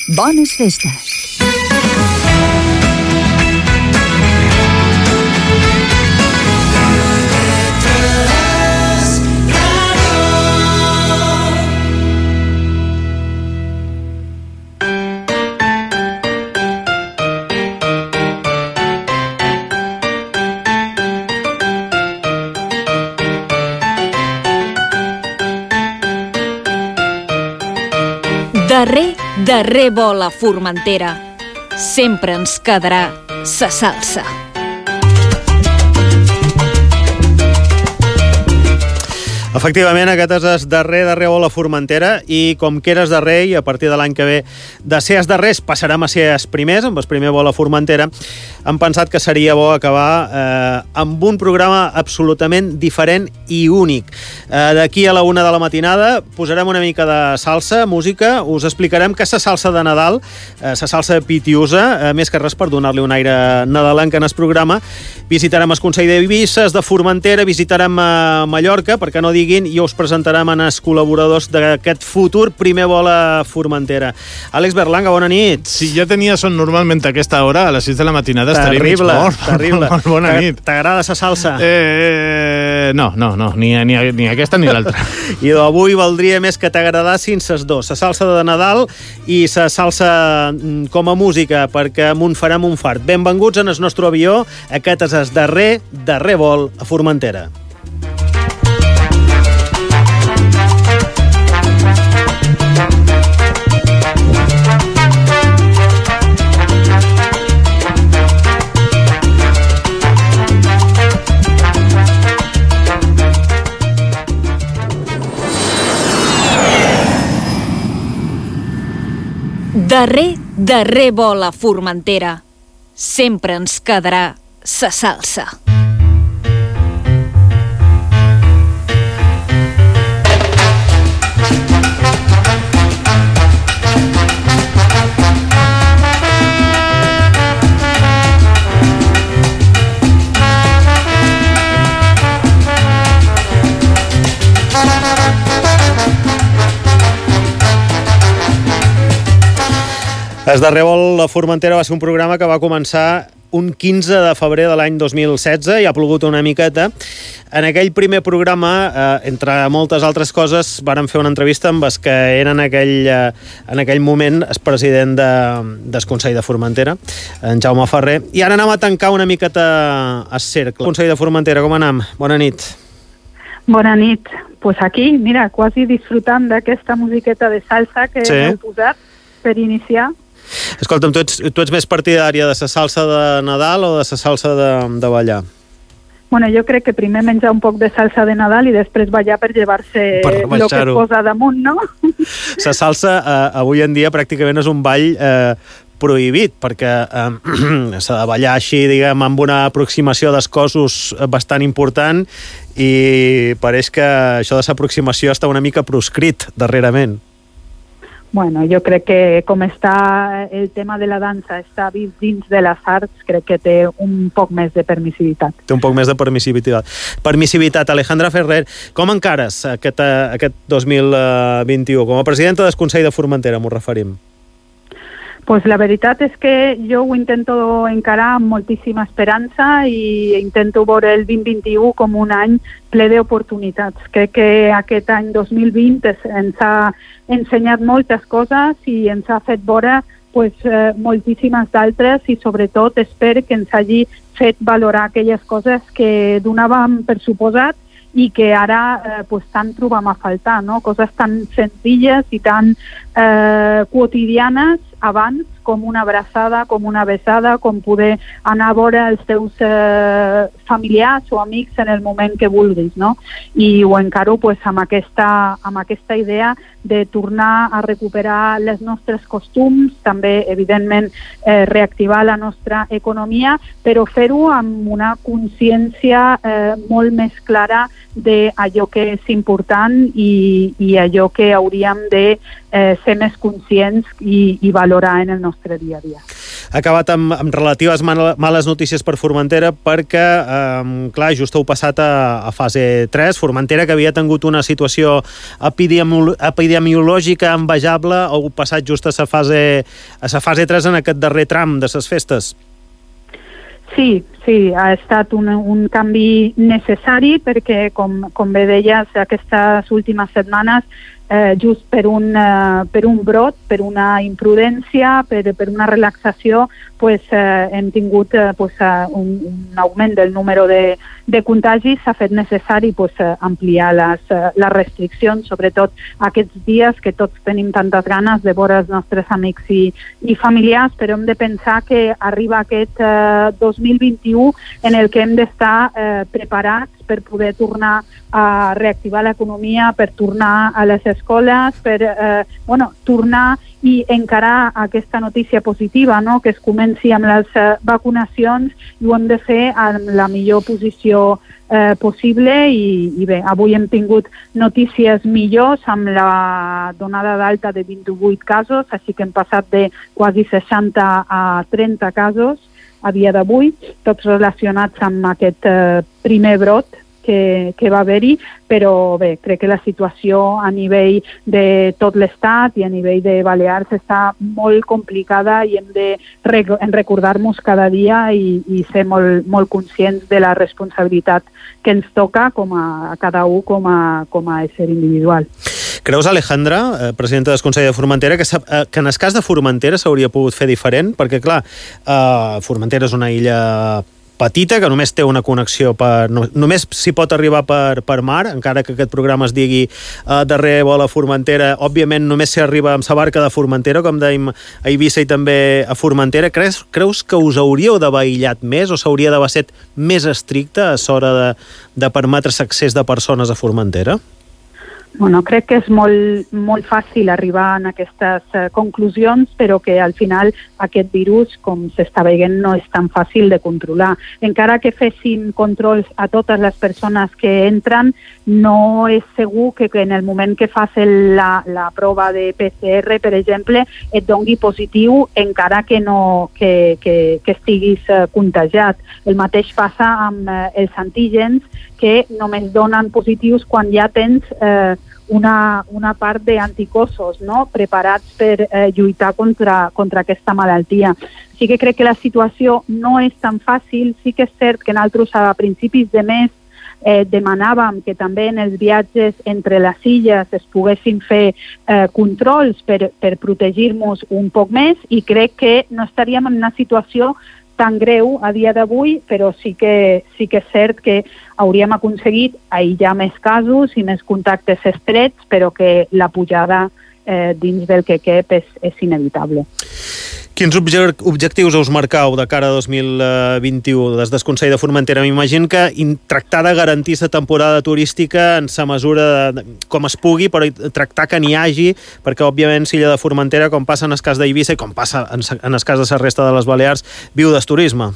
Bones festes. Darrer vol a Formentera. Sempre ens quedarà sa salsa. Efectivament, aquest és el darrer vol a Formentera i com que eres darrer i a partir de l'any que ve de ser els darrers passarem a ser els primers, amb el primer vol a Formentera, hem pensat que seria bo acabar amb un programa absolutament diferent i únic. D'aquí a la 1 de la matinada posarem una mica de salsa, música, us explicarem que és la salsa de Nadal, la salsa pitiusa, més que res per donar-li un aire nadalenc en el programa. Visitarem el Consell d'Eivissa, de Formentera, visitarem Mallorca, perquè no diguin, i us presentarem els col·laboradors d'aquest futur primer vol a Formentera. Àlex Berlanga, bona nit. Si ja tenia son normalment a aquesta hora, a les 6 de la matinada, estaria mig mort. Terrible. Bona nit. T'agrada la salsa? No, ni aquesta ni l'altra. I avui valdria més que t'agradassin ses dos, la salsa de Nadal i la salsa com a música, perquè m'on farem un fart. Benvinguts en el nostre avió, aquest és el darrer vol a Formentera. Darrer vol a Formentera. Sempre ens quedarà sa salsa. El darrer vol a Formentera va ser un programa que va començar un 15 de febrer de l'any 2016 i ha plogut una miqueta. En aquell primer programa, entre moltes altres coses, vàrem fer una entrevista amb els que era en aquell moment el president del Consell de Formentera, en Jaume Ferrer, i ara anem a tancar una miqueta el cercle. Consell de Formentera, com anem? Bona nit. Bona nit. Pues aquí, mira, quasi disfrutant d'aquesta musiqueta de salsa que heu posat per iniciar. Escolta'm, tu ets més partidària de la salsa de Nadal o de la salsa de ballar? Bueno, jo crec que primer menjar un poc de salsa de Nadal i després ballar per llevar-se el que es posa damunt, no? La salsa avui en dia pràcticament és un ball prohibit, perquè s'ha de ballar així, diguem, amb una aproximació dels cossos bastant important i pareix que això de l'aproximació està una mica proscrit darrerament. Bueno, jo crec que com està el tema de la dansa, està vist dins de les arts, crec que té un poc més de permissivitat. Té un poc més de permissivitat. Alejandra Ferrer, com encares aquest 2021? Com a presidenta del Consell de Formentera, m'ho referim. Pues la veritat és que jo ho intento encarar amb moltíssima esperança i intento veure el 2021 com un any ple d'oportunitats. Crec que aquest any 2020 ens ha ensenyat moltes coses i ens ha fet veure moltíssimes d'altres i sobretot espero que ens hagi fet valorar aquelles coses que donàvem per suposat i que ara tant trobam a faltar, no? Coses tan senzilles i tan quotidianes abans, com una abraçada, com una besada, com poder anar a veure els teus familiars o amics en el moment que vulguis, no? I ho encaro amb aquesta idea de tornar a recuperar els nostres costums, també, evidentment, reactivar la nostra economia, però fer-ho amb una consciència molt més clara d'allò que és important i allò que hauríem de ser més conscients i valorar en el nostre dia a dia. acabat amb relatives males notícies per Formentera perquè, clar, just heu passat a fase 3. Formentera, que havia tingut una situació epidemiològica envejable, heu passat just a la fase 3 en aquest darrer tram de les festes. Sí, ha estat un canvi necessari perquè, com bé deies, aquestes últimes setmanes, just per un brot, per una imprudència, per una relaxació, hem tingut un augment del número de contagis. S'ha fet necessari ampliar les restriccions, sobretot aquests dies que tots tenim tantes ganes de veure els nostres amics i familiars, però hem de pensar que arriba aquest 2021 en el que hem d'estar preparats per poder tornar a reactivar l'economia, per tornar a les escoles, per tornar i encarar aquesta notícia positiva, no? Que es comenci amb les vacunacions, i ho hem de fer amb la millor posició possible i bé, avui hem tingut notícies millors amb la donada d'alta de 28 casos, així que hem passat de quasi 60 a 30 casos a dia d'avui, tots relacionats amb aquest primer brot que va haver-hi, però bé, crec que la situació a nivell de tot l'Estat i a nivell de Balears està molt complicada i hem de recordar-nos cada dia i ser molt conscients de la responsabilitat que ens toca a cada un com a ésser individual. Creus, Alejandra, presidenta del Consell de Formentera, que en el cas de Formentera s'hauria pogut fer diferent? Perquè, clar, Formentera és una illa petita, que només té una connexió només s'hi pot arribar per mar, encara que aquest programa es digui Darrer vol a Formentera. Òbviament només s'hi arriba amb la barca de Formentera, com dèiem a Eivissa i també a Formentera. Creus que us hauríeu d'haver aïllat més o s'hauria d'haver estat més estricte a l'hora de permetre l'accés de persones a Formentera? Bueno, crec que és molt fàcil arribar a aquestes conclusions, però que al final aquest virus, com s'està veient, no és tan fàcil de controlar. Encara que fessin controls a totes les persones que entren, no és segur que en el moment que fas la prova de PCR, per exemple, et doni positiu encara que estiguis contagiat. El mateix passa amb els antígens, que només donen positius quan ja tens una part d'anticossos, no? Preparats per lluitar contra aquesta malaltia. Sí que crec que la situació no és tan fàcil. Sí que és cert que nosaltres a principis de mes demanàvem que també en els viatges entre les illes es poguessin fer controls per protegir-nos un poc més, i crec que no estaríem en una situació tan greu a dia d'avui, però sí que és cert que hauríem aconseguit aïllar més casos i més contactes estrets, però que la pujada dins del que cap és inevitable. Quins objectius us marcau de cara a 2021 des del Consell de Formentera? M'imagino que tractar de garantir la temporada turística en la mesura com es pugui, però tractar que n'hi hagi, perquè òbviament l'illa de Formentera, com passa en el cas d'Eivissa i com passa en el cas de la resta de les Balears, viu del turisme.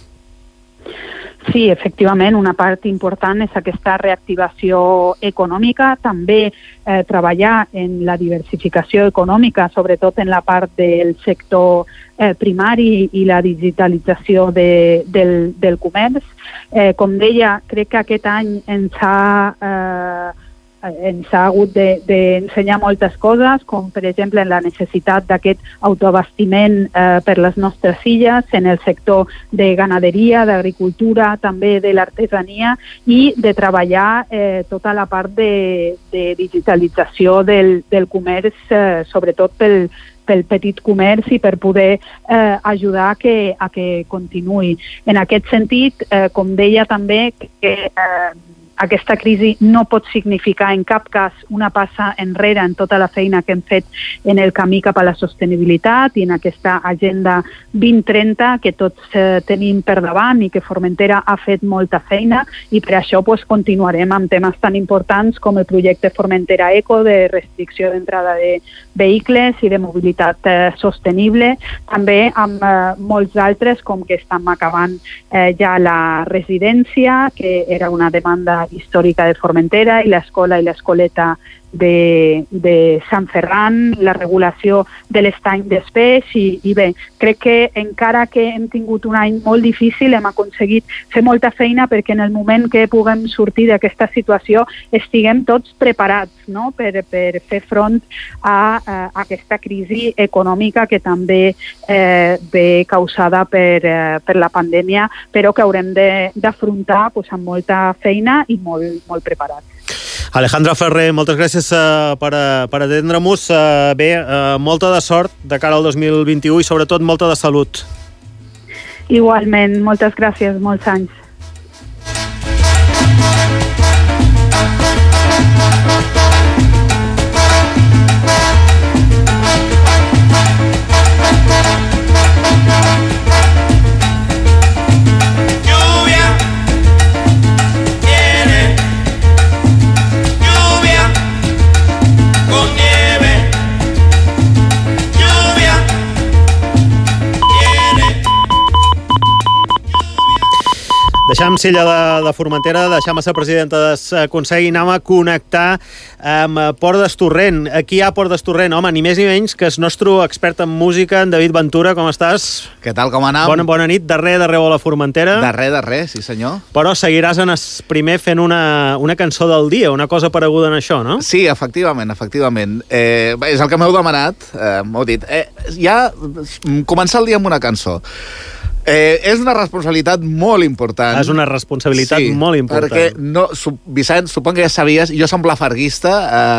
Sí, efectivament, una part important és aquesta reactivació econòmica, també treballar en la diversificació econòmica, sobretot en la part del sector primari i la digitalització del comerç. Com deia, crec que aquest any ens ha hagut d'ensenyar moltes coses, com per exemple la necessitat d'aquest autoabastiment per les nostres illes, en el sector de ganaderia, d'agricultura, també de l'artesania, i de treballar tota la part de digitalització del comerç, sobretot pel petit comerç, i per poder ajudar a que continuï. En aquest sentit, com deia també, que aquesta crisi no pot significar en cap cas una passa enrere en tota la feina que hem fet en el camí cap a la sostenibilitat i en aquesta agenda 2030 que tots tenim per davant i que Formentera ha fet molta feina, i per això continuarem amb temes tan importants com el projecte Formentera Eco, de restricció d'entrada de vehicles i de mobilitat sostenible, també amb molts altres, com que estem acabant ja la residència, que era una demanda històrica de Formentera, i l'escola i l'escoleta Sant Ferran, la regulació de l'estany d'espès i bé, crec que encara que hem tingut un any molt difícil hem aconseguit fer molta feina perquè en el moment que puguem sortir d'aquesta situació estiguem tots preparats, no? per fer front a aquesta crisi econòmica que també ve causada per la pandèmia, però que haurem d'afrontar amb molta feina i molt preparats. Alejandra Ferrer, moltes gràcies per atendre-nos. Bé, molta de sort de cara al 2021 i sobretot molta de salut. Igualment, moltes gràcies, molts anys. Deixam Silla de Formentera, deixam a la presidenta del Consell i anem a connectar amb Port d'Estorrent. Aquí hi ha Port d'Estorrent, home, ni més ni menys que el nostre expert en música, en David Ventura. Com estàs? Què tal, com anem? Bona nit, darrer a la Formentera. Darrer, sí senyor. Però seguiràs en el primer fent una cançó del dia, una cosa pareguda en això, no? Sí, efectivament. És el que m'heu demanat, m'heu dit. Ja començar el dia amb una cançó. És una responsabilitat molt important. És una responsabilitat molt important. Perquè, Vicent, suponc que ja sabies, jo som lafarguista,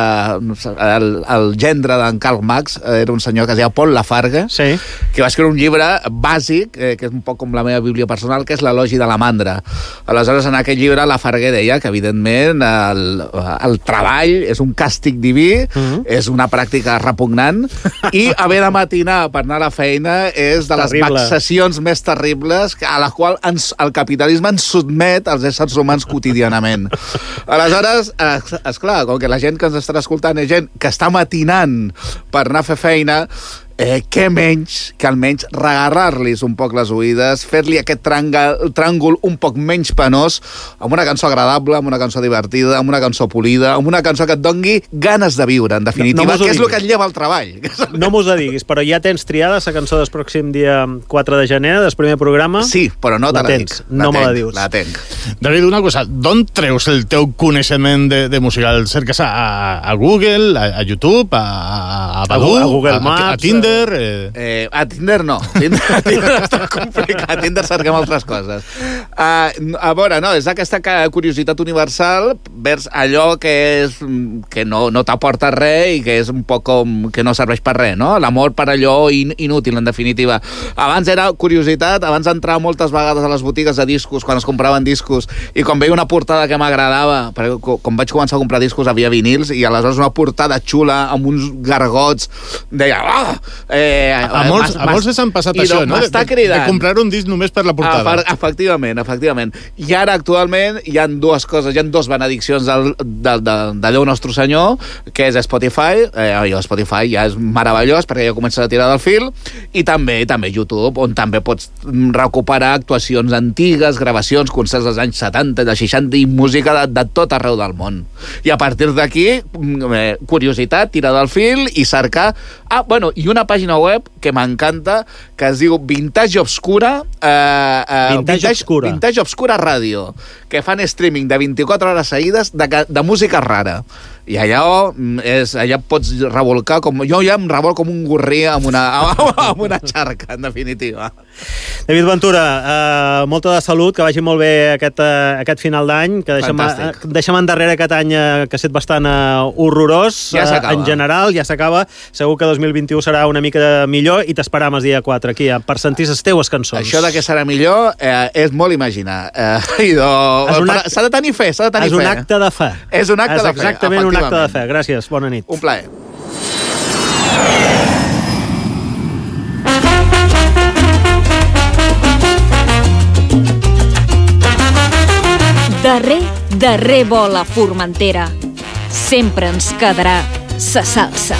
el gendre d'en Karl Marx era un senyor que es deia Paul Lafargue, sí, que va escriure un llibre bàsic, que és un poc com la meva bíblia personal, que és l'Elogi de la Mandra. Aleshores, en aquell llibre, Lafargue deia que, evidentment, el treball és un càstig diví, és una pràctica repugnant, i haver de matinar per anar a la feina és de les vexacions més terribles a la qual el capitalisme ens sotmet als éssers humans quotidianament. Aleshores, esclar, com que la gent que ens estarà escoltant és gent que està matinant per anar a fer feina, què menys que almenys regarrar-los un poc les oïdes, fer-li aquest tràngol un poc menys penós, amb una cançó agradable, amb una cançó divertida, amb una cançó polida, amb una cançó que et doni ganes de viure, en definitiva, que és el que et lleva al treball. No m'ho diguis, però ja tens triada la cançó del pròxim dia 4 de gener, del primer programa? Sí, però no te la dic. No me la dius. La tenc. David, una cosa, d'on treus el teu coneixement de música? El cerques a Google, a YouTube, a Badu, a Google Maps, a Tinder? A Tinder no. A Tinder està complicat. A Tinder cerquem altres coses. A veure, no, és aquesta curiositat universal vers allò que no t'aporta res i que és un poc com que no serveix per res, no? L'amor per allò inútil, en definitiva. Abans era curiositat, abans entrava moltes vegades a les botigues de discos, quan es compraven discos, i quan veia una portada que m'agradava, perquè quan vaig començar a comprar discos havia vinils, i aleshores una portada xula amb uns gargots, deia, a molts s'han passat això, no? De comprar un disc només per la portada. Efectivament. I ara, actualment, hi ha dues coses, hi ha dues benediccions de Déu Nostre Senyor, que és Spotify. Spotify ja és meravellós, perquè ja comença a tirar del fil, i també YouTube, on també pots recuperar actuacions antigues, gravacions, concerts dels anys 70, de 60, i música de tot arreu del món. I a partir d'aquí, curiositat, tirar del fil i cercar... i una pàgina web que m'encanta, que es diu Vintage Obscura Vintage Obscura Ràdio, que fan streaming de 24 hores seguides de música rara. I allà pots revolcar, jo ja em revolc com un gorrí amb una xarca, en definitiva. David Ventura, molta de salut, que vagi molt bé aquest final d'any, que deixem endarrere aquest any que ha estat bastant horrorós, en general, ja s'acaba. Segur que 2021 serà una mica millor i t'esperam el dia 4 aquí, per sentir les teues cançons. Això de que serà millor és molt imaginar. S'ha de tenir fe, És un acte de fe. És un acte de fe, exactament un acte de fe. Gràcies, bona nit. Un plaer. Darrer vol a Formentera. Sempre ens quedarà sa salsa.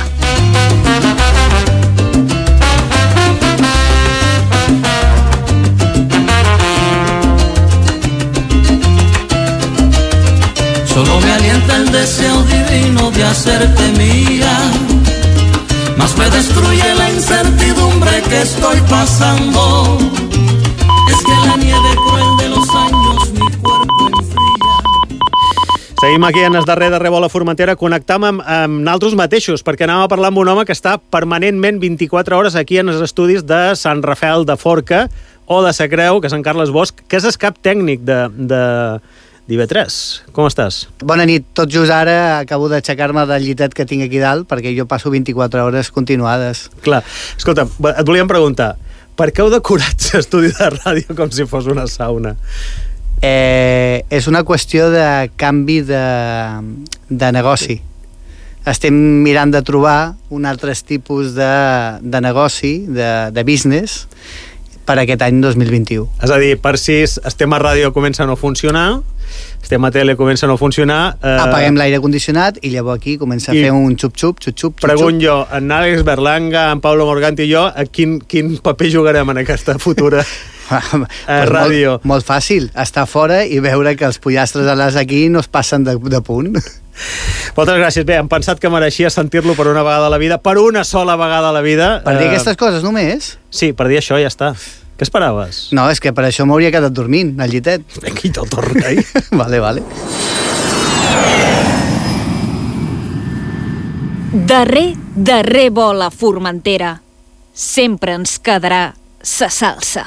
Solo me alienta el deseo divino de hacerte mía, mas me destruye la incertidumbre que estoy pasando. Es que la nieve cruel de los años mi cuerpo enfría. Seguim aquí en el darrer vol a Formentera. Connectam amb naltros mateixos, perquè anàvem a parlar amb un home que està permanentment 24 hores aquí en els estudis de Sant Rafael de Forca o de Sa Creu, que és en Carles Bosch, que és el cap tècnic d'IV3. Com estàs? Bona nit. Tot just ara acabo d'aixecar-me del llitet que tinc aquí dalt, perquè jo passo 24 hores continuades. Clar. Escolta, et volíem preguntar, per què heu decorat l'estudi de ràdio com si fos una sauna? És una qüestió de canvi de negoci. Estem mirant de trobar un altre tipus de negoci, de business, per aquest any 2021. És a dir, per si estem a ràdio comença a no funcionar, estem a tele comença a no funcionar... Apaguem l'aire condicionat i llavors aquí comença a fer un xup-xup, xup-xup. Pregunto jo, en Àlex Berlanga, en Pablo Morganti i jo, a quin paper jugarem en aquesta futura ràdio? Molt fàcil, estar fora i veure que els pollastres a les aquí no es passen de punt. Moltes gràcies. Bé, hem pensat que mereixia sentir-lo per una vegada a la vida, per una sola vegada a la vida. Per dir aquestes coses només? Sí, per dir això ja està. Què esperaves? No, és que per això m'hauria quedat dormint, al llitet. Vinga, i te'l torno ahí. Vale. Darrer vol a Formentera. Sempre ens quedarà sa salsa.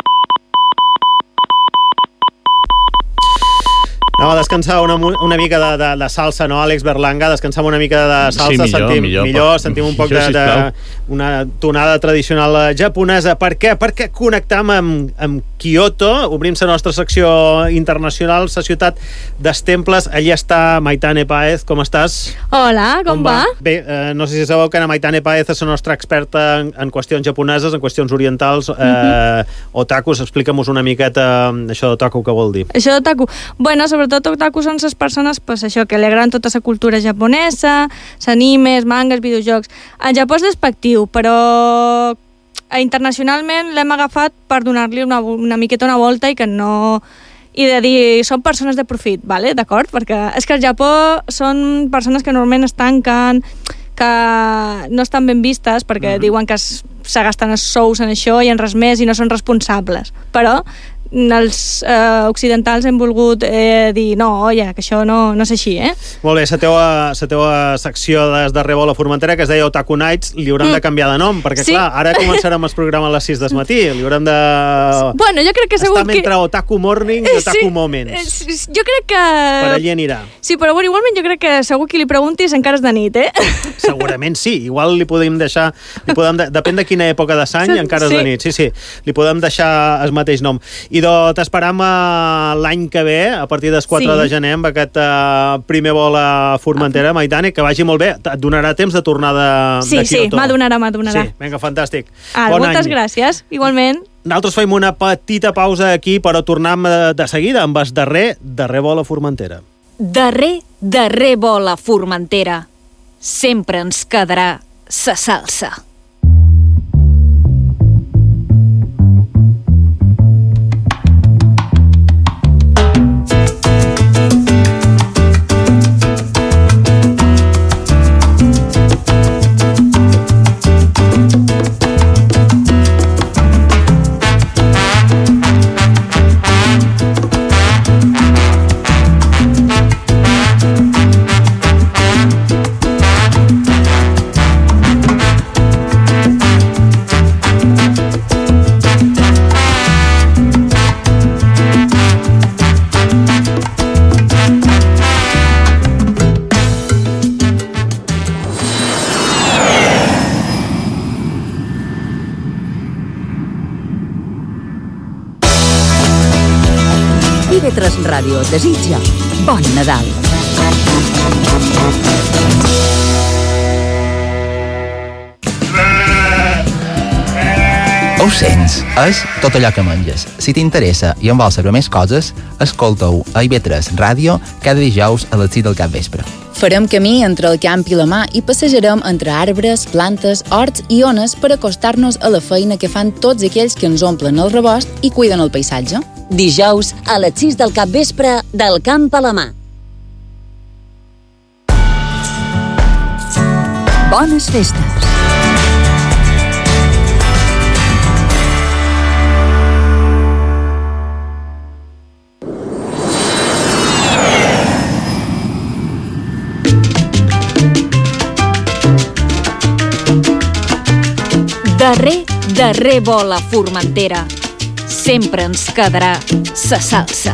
Anava a descansar una mica de salsa, no, Àlex Berlanga? Descansar una mica de salsa. Sí, millor. Sentim un poc una tonada tradicional japonesa. Per què? Perquè connectam amb Kyoto, obrim la nostra secció internacional, la ciutat dels temples. Allí està Maitane Páez. Com estàs? Hola, com va? Bé, no sé si sabeu que Maitane Páez és la nostra experta en qüestions japoneses, en qüestions orientals. Otakus, explica'm-nos una miqueta això d'otaku, què vol dir? Això d'otaku? Bueno, sobretot otaku són les persones pues, això, que li agraden tota la cultura japonesa, animes, mangas, videojocs. En Japó és despectiu, però internacionalment l'hem agafat per donar-li una miqueta una volta i que no... I de dir, són persones de profit, vale? D'acord? Perquè és que al Japó són persones que normalment es tanquen, que no estan ben vistes perquè diuen que se gasten els sous en això i en res més i no són responsables. Però els occidentals hem volgut dir no, oia, que això no és així, Molt bé, la teva secció des de Darrer vol a Formentera, que es deia Otaku Nights, li hauran de canviar de nom, perquè clar, ara començarem el programa a les 6 del matí, li haurem de... Bueno, jo crec que segur que... Està entre Otaku Morning i Otaku Moments. Jo crec que... Per allí anirà. Sí, però bueno, igualment jo crec que segur que li preguntis encara és de nit, Segurament sí, igual li podem deixar... Depèn de quina època de l'any, encara és de nit. Sí, li podem deixar el mateix nom. I t'esperam l'any que ve, a partir del 4 de gener, amb aquest primer vol a Formentera. Maitane, que vagi molt bé. Et donarà temps de tornar de Kyoto. Sí, m'adonarà. Sí, vinga, fantàstic. Moltes gràcies, igualment. Nosaltres fem una petita pausa aquí, però tornem de seguida amb el darrer vol a Formentera. Darrer vol a Formentera. Sempre ens quedarà sa salsa. IB3 Ràdio desitja bon Nadal. Ho sents? És tot allò que menges. Si t'interessa i en vols saber més coses, escolta-ho a IB3 Ràdio cada dijous a les 6 del capvespre. Farem camí entre el camp i la mar i passejarem entre arbres, plantes, horts i ones per acostar-nos a la feina que fan tots aquells que ens omplen el rebost i cuiden el paisatge. Dijous a les 6 del capvespre, del camp a la mà. Bones festes. Darrer vol a Formentera. Sempre ens quedarà sa salsa.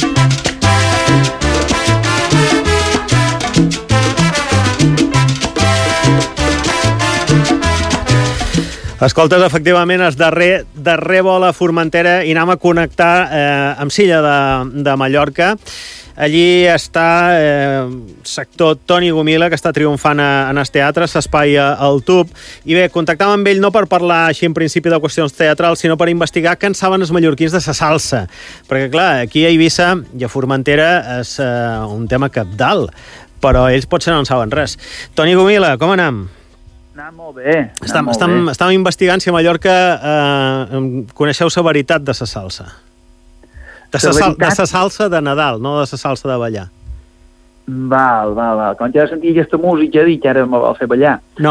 Escoltes, efectivament, el darrer vol a Formentera i anem a connectar amb Silla de Mallorca. Allí està sector Toni Gomila, que està triomfant en el teatre, s'espai al tub. I bé, contactàvem amb ell no per parlar així en principi de qüestions teatrals, sinó per investigar què en saben els mallorquins de sa salsa. Perquè, clar, aquí a Eivissa i a Formentera és un tema cabdal, però ells potser no en saben res. Toni Gomila, com anem? Anem molt bé. Estàvem investigant si a Mallorca coneixeu la veritat de sa salsa. De sa salsa de Nadal, no de sa salsa de ballar. Val. Quan ja sentia aquesta música, dic que ara me vol fer ballar. No.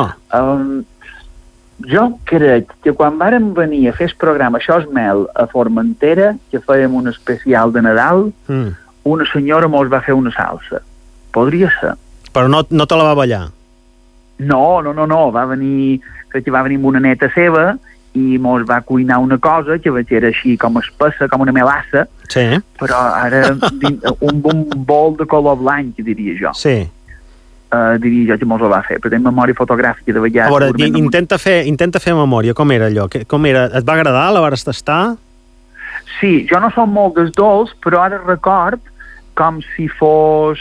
Jo crec que quan vàrem venir a fer el programa Això és Mel a Formentera, que fèiem un especial de Nadal, una senyora mos va fer una salsa. Podria ser. Però no te la va ballar? No. Va venir, crec que va venir amb una neta seva i mos va cuinar una cosa que era així com espessa, com una melassa, sí. Però ara un bol de color blanc, diria jo. Sí. Diria jo que mos la va fer, però té memòria fotogràfica de ballar. A veure, intenta fer memòria, com era allò? Com era? Et va agradar? La vas tastar? Sí, jo no som molt des dolç, però ara record com si fos...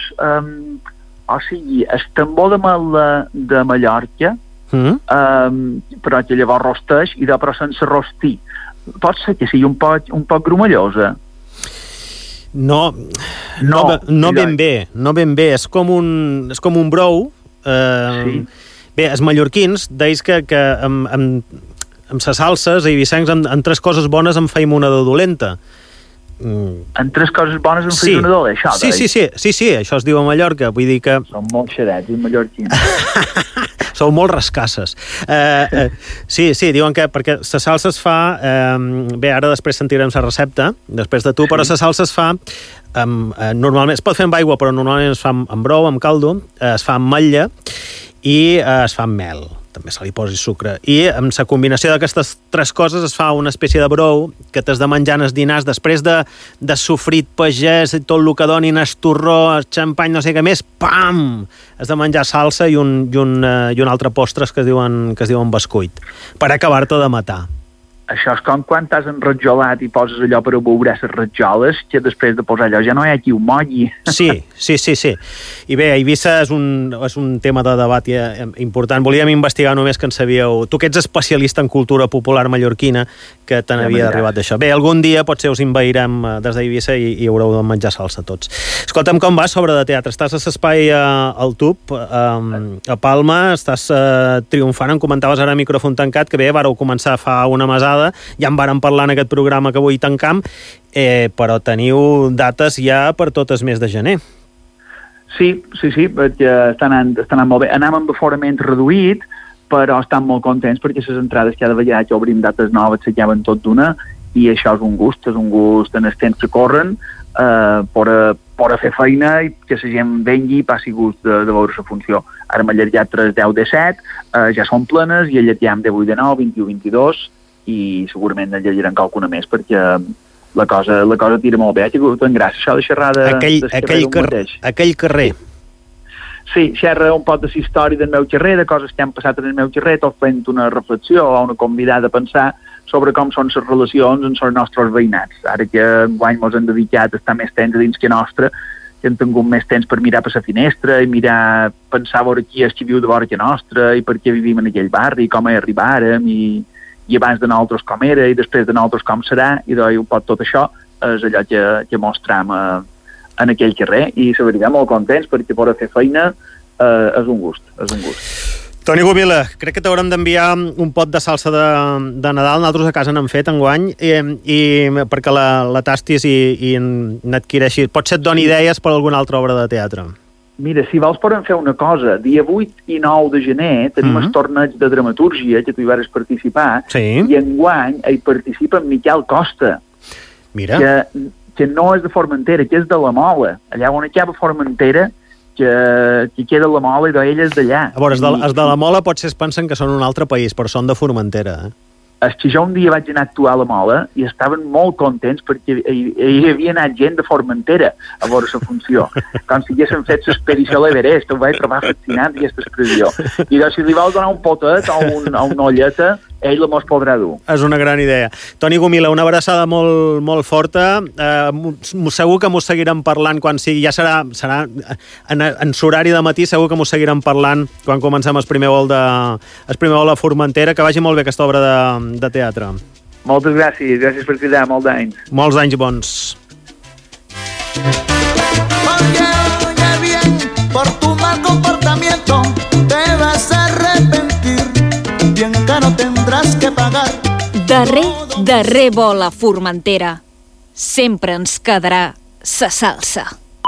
o sigui, el tambor de mel de Mallorca, però que llavors rosteix i però sense rostir. Pot ser que sigui un poc grumellosa. No ben bé. És com un brou. Sí. Bé, els mallorquins deis que amb ses salses i eivissencs amb tres coses bones en feim una de dolenta. En tres coses bones en feim una de dolenta, això? Sí, això es diu a Mallorca, vull dir que... Són molt xerets, els mallorquins. Sou molt rascasses. Sí, diuen que perquè la salsa es fa... bé, ara després sentirem la recepta, després de tu, però la salsa es fa... normalment, es pot fer amb aigua, però normalment es fa amb brou, amb caldo, es fa amb ametlla i es fa amb mel. També se li posi sucre. I amb la combinació d'aquestes tres coses es fa una espècie de brou que t'has de menjar en els dinars després de sofrit pagès i tot el que donin, el torró, el xampany, no sé què més, pam! Has de menjar salsa i un altre postres que es diuen bescuit, per acabar-te de matar. Això és com quan t'has enratjolat i poses allò per a beure les ratjoles, que després de posar allò ja no hi ha qui ho mogui. Sí. I bé, Eivissa és un tema de debat important. Volíem investigar només que en sabíeu... Tu que ets especialista en cultura popular mallorquina, que te n'havia arribat d'això. Bé, algun dia potser us invairem des d'Eivissa i haureu de menjar salsa tots. Escolta'm, com vas sobre de teatre? Estàs a l'espai al tub, a Palma, estàs triomfant, em comentaves ara a micròfon tancat, que bé, vareu començar fa una mesada, ja en vàrem parlar en aquest programa que avui tancam, però teniu dates ja per tot el mes de gener. Sí, perquè està anant molt bé. Anem amb aforament reduït, però estan molt contents perquè les entrades cada vegada que obrim dates noves s'acaben tot d'una, i això és un gust en els temps que corren, per fer feina i que la gent vengui i passi gust de veure la funció. Ara hem allargat 3, 10, 17, ja són plenes, i allargam 18, 19, 21, 22, i segurament allargarem qualcuna més perquè la cosa tira molt bé. Ha tingut en gràcia això de xerrar aquell carrer. Sí, xerra un poc de la història del meu carrer, de coses que han passat en el meu carrer, tot fent una reflexió o una convidada a pensar sobre com són les relacions amb els nostres veïnats. Ara que enguany ens hem dedicat a estar més temps dins que nostre, que hem tingut més temps per mirar per la finestra i pensar a veure qui és qui viu de vora que nostra i per què vivim en aquell barri, com hi arribàrem i abans de nosaltres com era i després de nosaltres com serà, i un pot tot això és allò que mostram en aquell carrer, i la veritat molt contents perquè per fer feina és un gust. Toni Gomila, crec que t'haurem d'enviar un pot de salsa de Nadal. Nosaltres a casa n'hem fet enguany i perquè la tastis i n'adquireixis. Potser et doni idees per alguna altra obra de teatre. Mira, si vols podem fer una cosa. Dia 8 i 9 de gener tenim el torneig de dramatúrgia, que tu hi vas participar, i enguany hi participa en Miquel Costa, que no és de Formentera, que és de la Mola. Allà on acaba Formentera, que queda la Mola i d'ell és d'allà. A veure, els de la Mola potser es pensen que són un altre país, però són de Formentera, És que jo un dia vaig anar a actuar a la Mola i estaven molt contents perquè hi havia anat gent de Formentera a veure la funció. Com si haguessin fet l'expedició a l'Everest, ho vaig trobar fascinant, aquesta expressió. I doncs, si li vols donar un potet o una olleta, ell la mos podrà dur. És una gran idea. Toni Gomila, una abraçada molt, molt forta. Segur que m'ho seguirem parlant quan sigui. Ja serà en l'horari de matí, segur que m'ho seguirem parlant quan comencem el primer vol de Formentera. Que vagi molt bé aquesta obra de teatre. Moltes gràcies. Gràcies per cridar. Molts anys. Molts anys bons. Oye bien, por tu mal comportamiento te vas a arrepentir. Bien caro tendrás que pagar. Darrer vol a Formentera. Sempre ens quedarà sa salsa.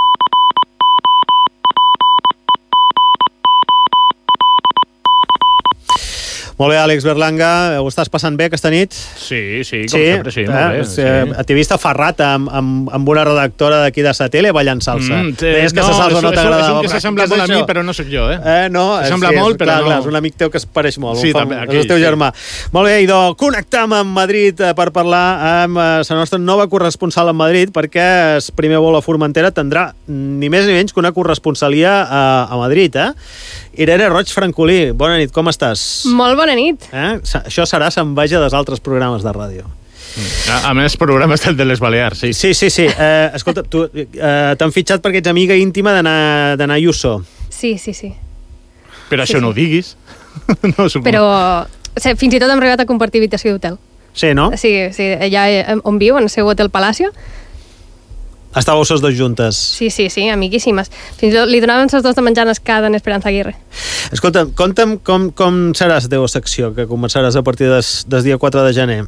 Molt bé, Àlex Berlanga, ho estàs passant bé aquesta nit? Sí, com sempre, sí, molt bé. Sí. T'he vist aferrat amb una redactora d'aquí de sa tele ballant salsa. Deies que sa salsa no t'agradava. És un que s'assembla molt a mi, però no sóc jo, No, s'assembla molt, però no. És un amic teu que es pareix molt. Sí, també. És el teu germà. Molt bé, idò, connectam amb Madrid per parlar amb la nostra nova corresponsal en Madrid, perquè el primer vol a Formentera tindrà ni més ni menys que una corresponsalia a Madrid, Irene Roig Francolí, bona nit, com estàs? Molt bona nit. Això serà s'enveja dels altres programes de ràdio. A més, programes de les Balears, sí. Sí. Escolta, tu t'han fitxat perquè ets amiga íntima d'Anna Ayuso. Sí. Però això no ho diguis. No, però fins i tot hem arribat a compartir habitació d'hotel. Sí, no? Sí, allà on viu, en el seu hotel Palacio. Estàveu les dues juntes. Sí, amiguíssimes. Fins i tot li donaven les dues de menjar escada en Esperanza Aguirre. Escolta, conta'm com serà la teva secció, que començaràs a partir del dia 4 de gener.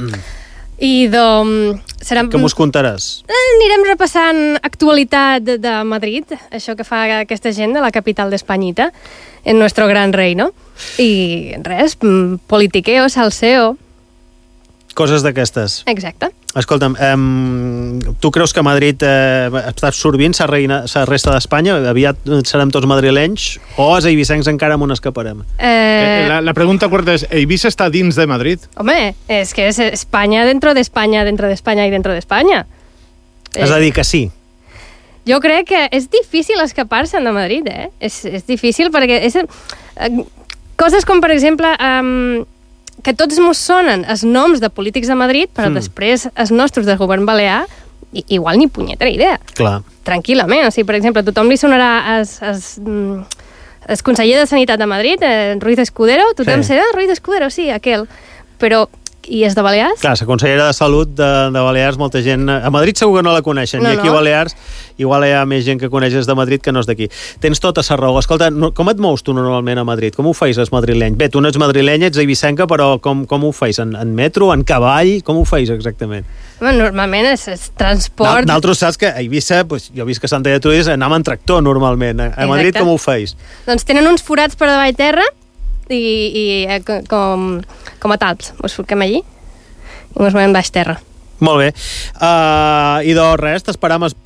I serà... Què mos contaràs? Anirem repassant actualitat de Madrid, això que fa aquesta gent de la capital d'Espanyita, en nuestro gran reino. I res, politiqueo, salseo... Coses d'aquestes. Exacte. Escolta'm, tu creus que Madrid està absorbint la resta d'Espanya? Aviat serem tots madrilenys? O els eivissencs encara m'on escaparem? La pregunta corta és, Eivissa està dins de Madrid? Home, és que és Espanya dentro de Espanya, dentro de Espanya i dentro de Espanya. És a dir, que sí. Jo crec que és difícil escapar-se'n de Madrid, És difícil perquè coses com, per exemple... que tots mos sonen els noms de polítics de Madrid, però després els nostres del govern balear igual ni punyetera idea. Clar. Tranquil·lament. O sigui, per exemple, a tothom li sonarà el conseller de Sanitat de Madrid, Ruiz Escudero, tothom serà Ruiz Escudero, sí, aquell. Però, i és de Balears? Clar, la consellera de Salut de Balears, molta gent... A Madrid segur que no la coneixen, i aquí a Balears igual hi ha més gent que coneixes de Madrid que no és d'aquí. Tens tota la raó. Escolta, com et mous tu normalment a Madrid? Com ho feis, els madrilenys? Bé, tu no ets madrileny, ets eivissenca, però com ho feis? En metro, en cavall? Com ho feis exactament? Normalment és transport... D'altres saps que a Eivissa, jo he vist que Santa Gertrudis anàvem en tractor normalment. A Madrid com ho feis? Doncs tenen uns forats per davall terra i com a talps. Ens fiquem allí i ens movem baix terra. Molt bé. I res, t'esperam el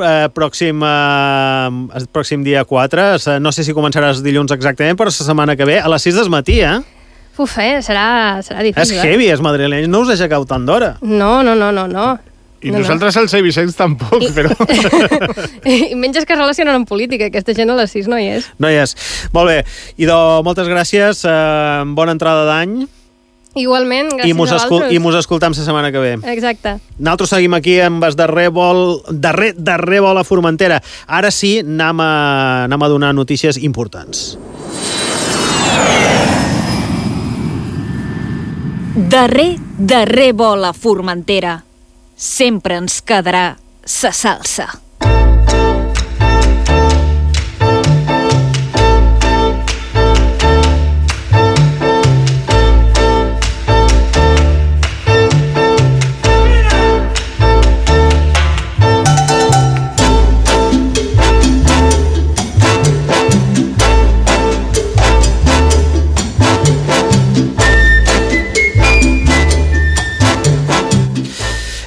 pròxim dia 4. No sé si començaràs dilluns exactament, però la setmana que ve, a les 6 del matí, serà difícil. És heavy, els madrilenys no us aixecau tant d'hora. No. I nosaltres els eivissencs tampoc, però... I menys que es relacionen amb política, aquesta gent a les 6 no hi és. No hi és. Molt bé. Idò, moltes gràcies. Bona entrada d'any. Igualment, gràcies a vosaltres. I mos escoltam la setmana que ve. Exacte. Nosaltres seguim aquí amb el darrer vol a Formentera. Ara sí, anem a donar notícies importants. Darrer vol a Formentera. Sempre ens quedarà sa salsa.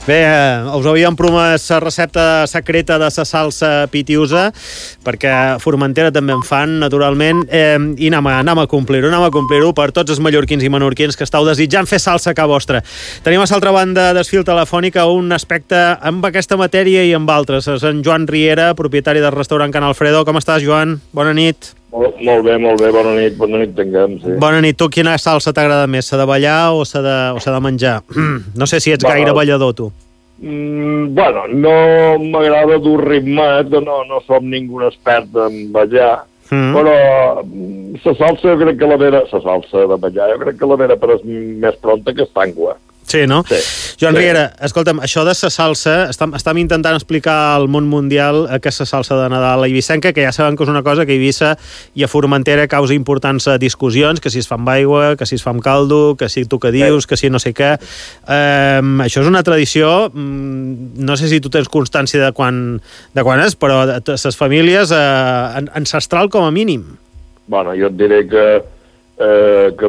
Bé, us havíem promès la recepta secreta de la salsa pitiusa, perquè a Formentera també en fan, naturalment, i anem a complir-ho per tots els mallorquins i menorquins que estàu desitjant fer salsa a casa vostra. Tenim a l'altra banda del fil telefònic un aspecte amb aquesta matèria i amb altres. És en Joan Riera, propietari del restaurant Can Alfredo. Com estàs, Joan? Bona nit. Molt bé, bona nit tinguem, sí. Bona nit. Tu quina salsa t'agrada més, la de ballar o la de menjar? No sé si ets gaire ballador, tu. Bueno, no m'agrada dur ritmet, no som ningú expert en ballar, però la salsa jo crec que la vera, la salsa de ballar, jo crec que la vera però és més pronta que estangua. Sí, no? Sí. Joan Riera, escolta'm, això de la salsa, estem intentant explicar al món mundial què és la salsa de Nadal a Eivissenca, que ja sabem que és una cosa que a Eivissa i a Formentera causa importants discussions, que si es fa amb aigua, que si es fa amb caldo, que si tu que dius, que si no sé què. Això és una tradició, no sé si tu tens constància de quan és, però les famílies ancestral com a mínim. Bueno, jo et diré que en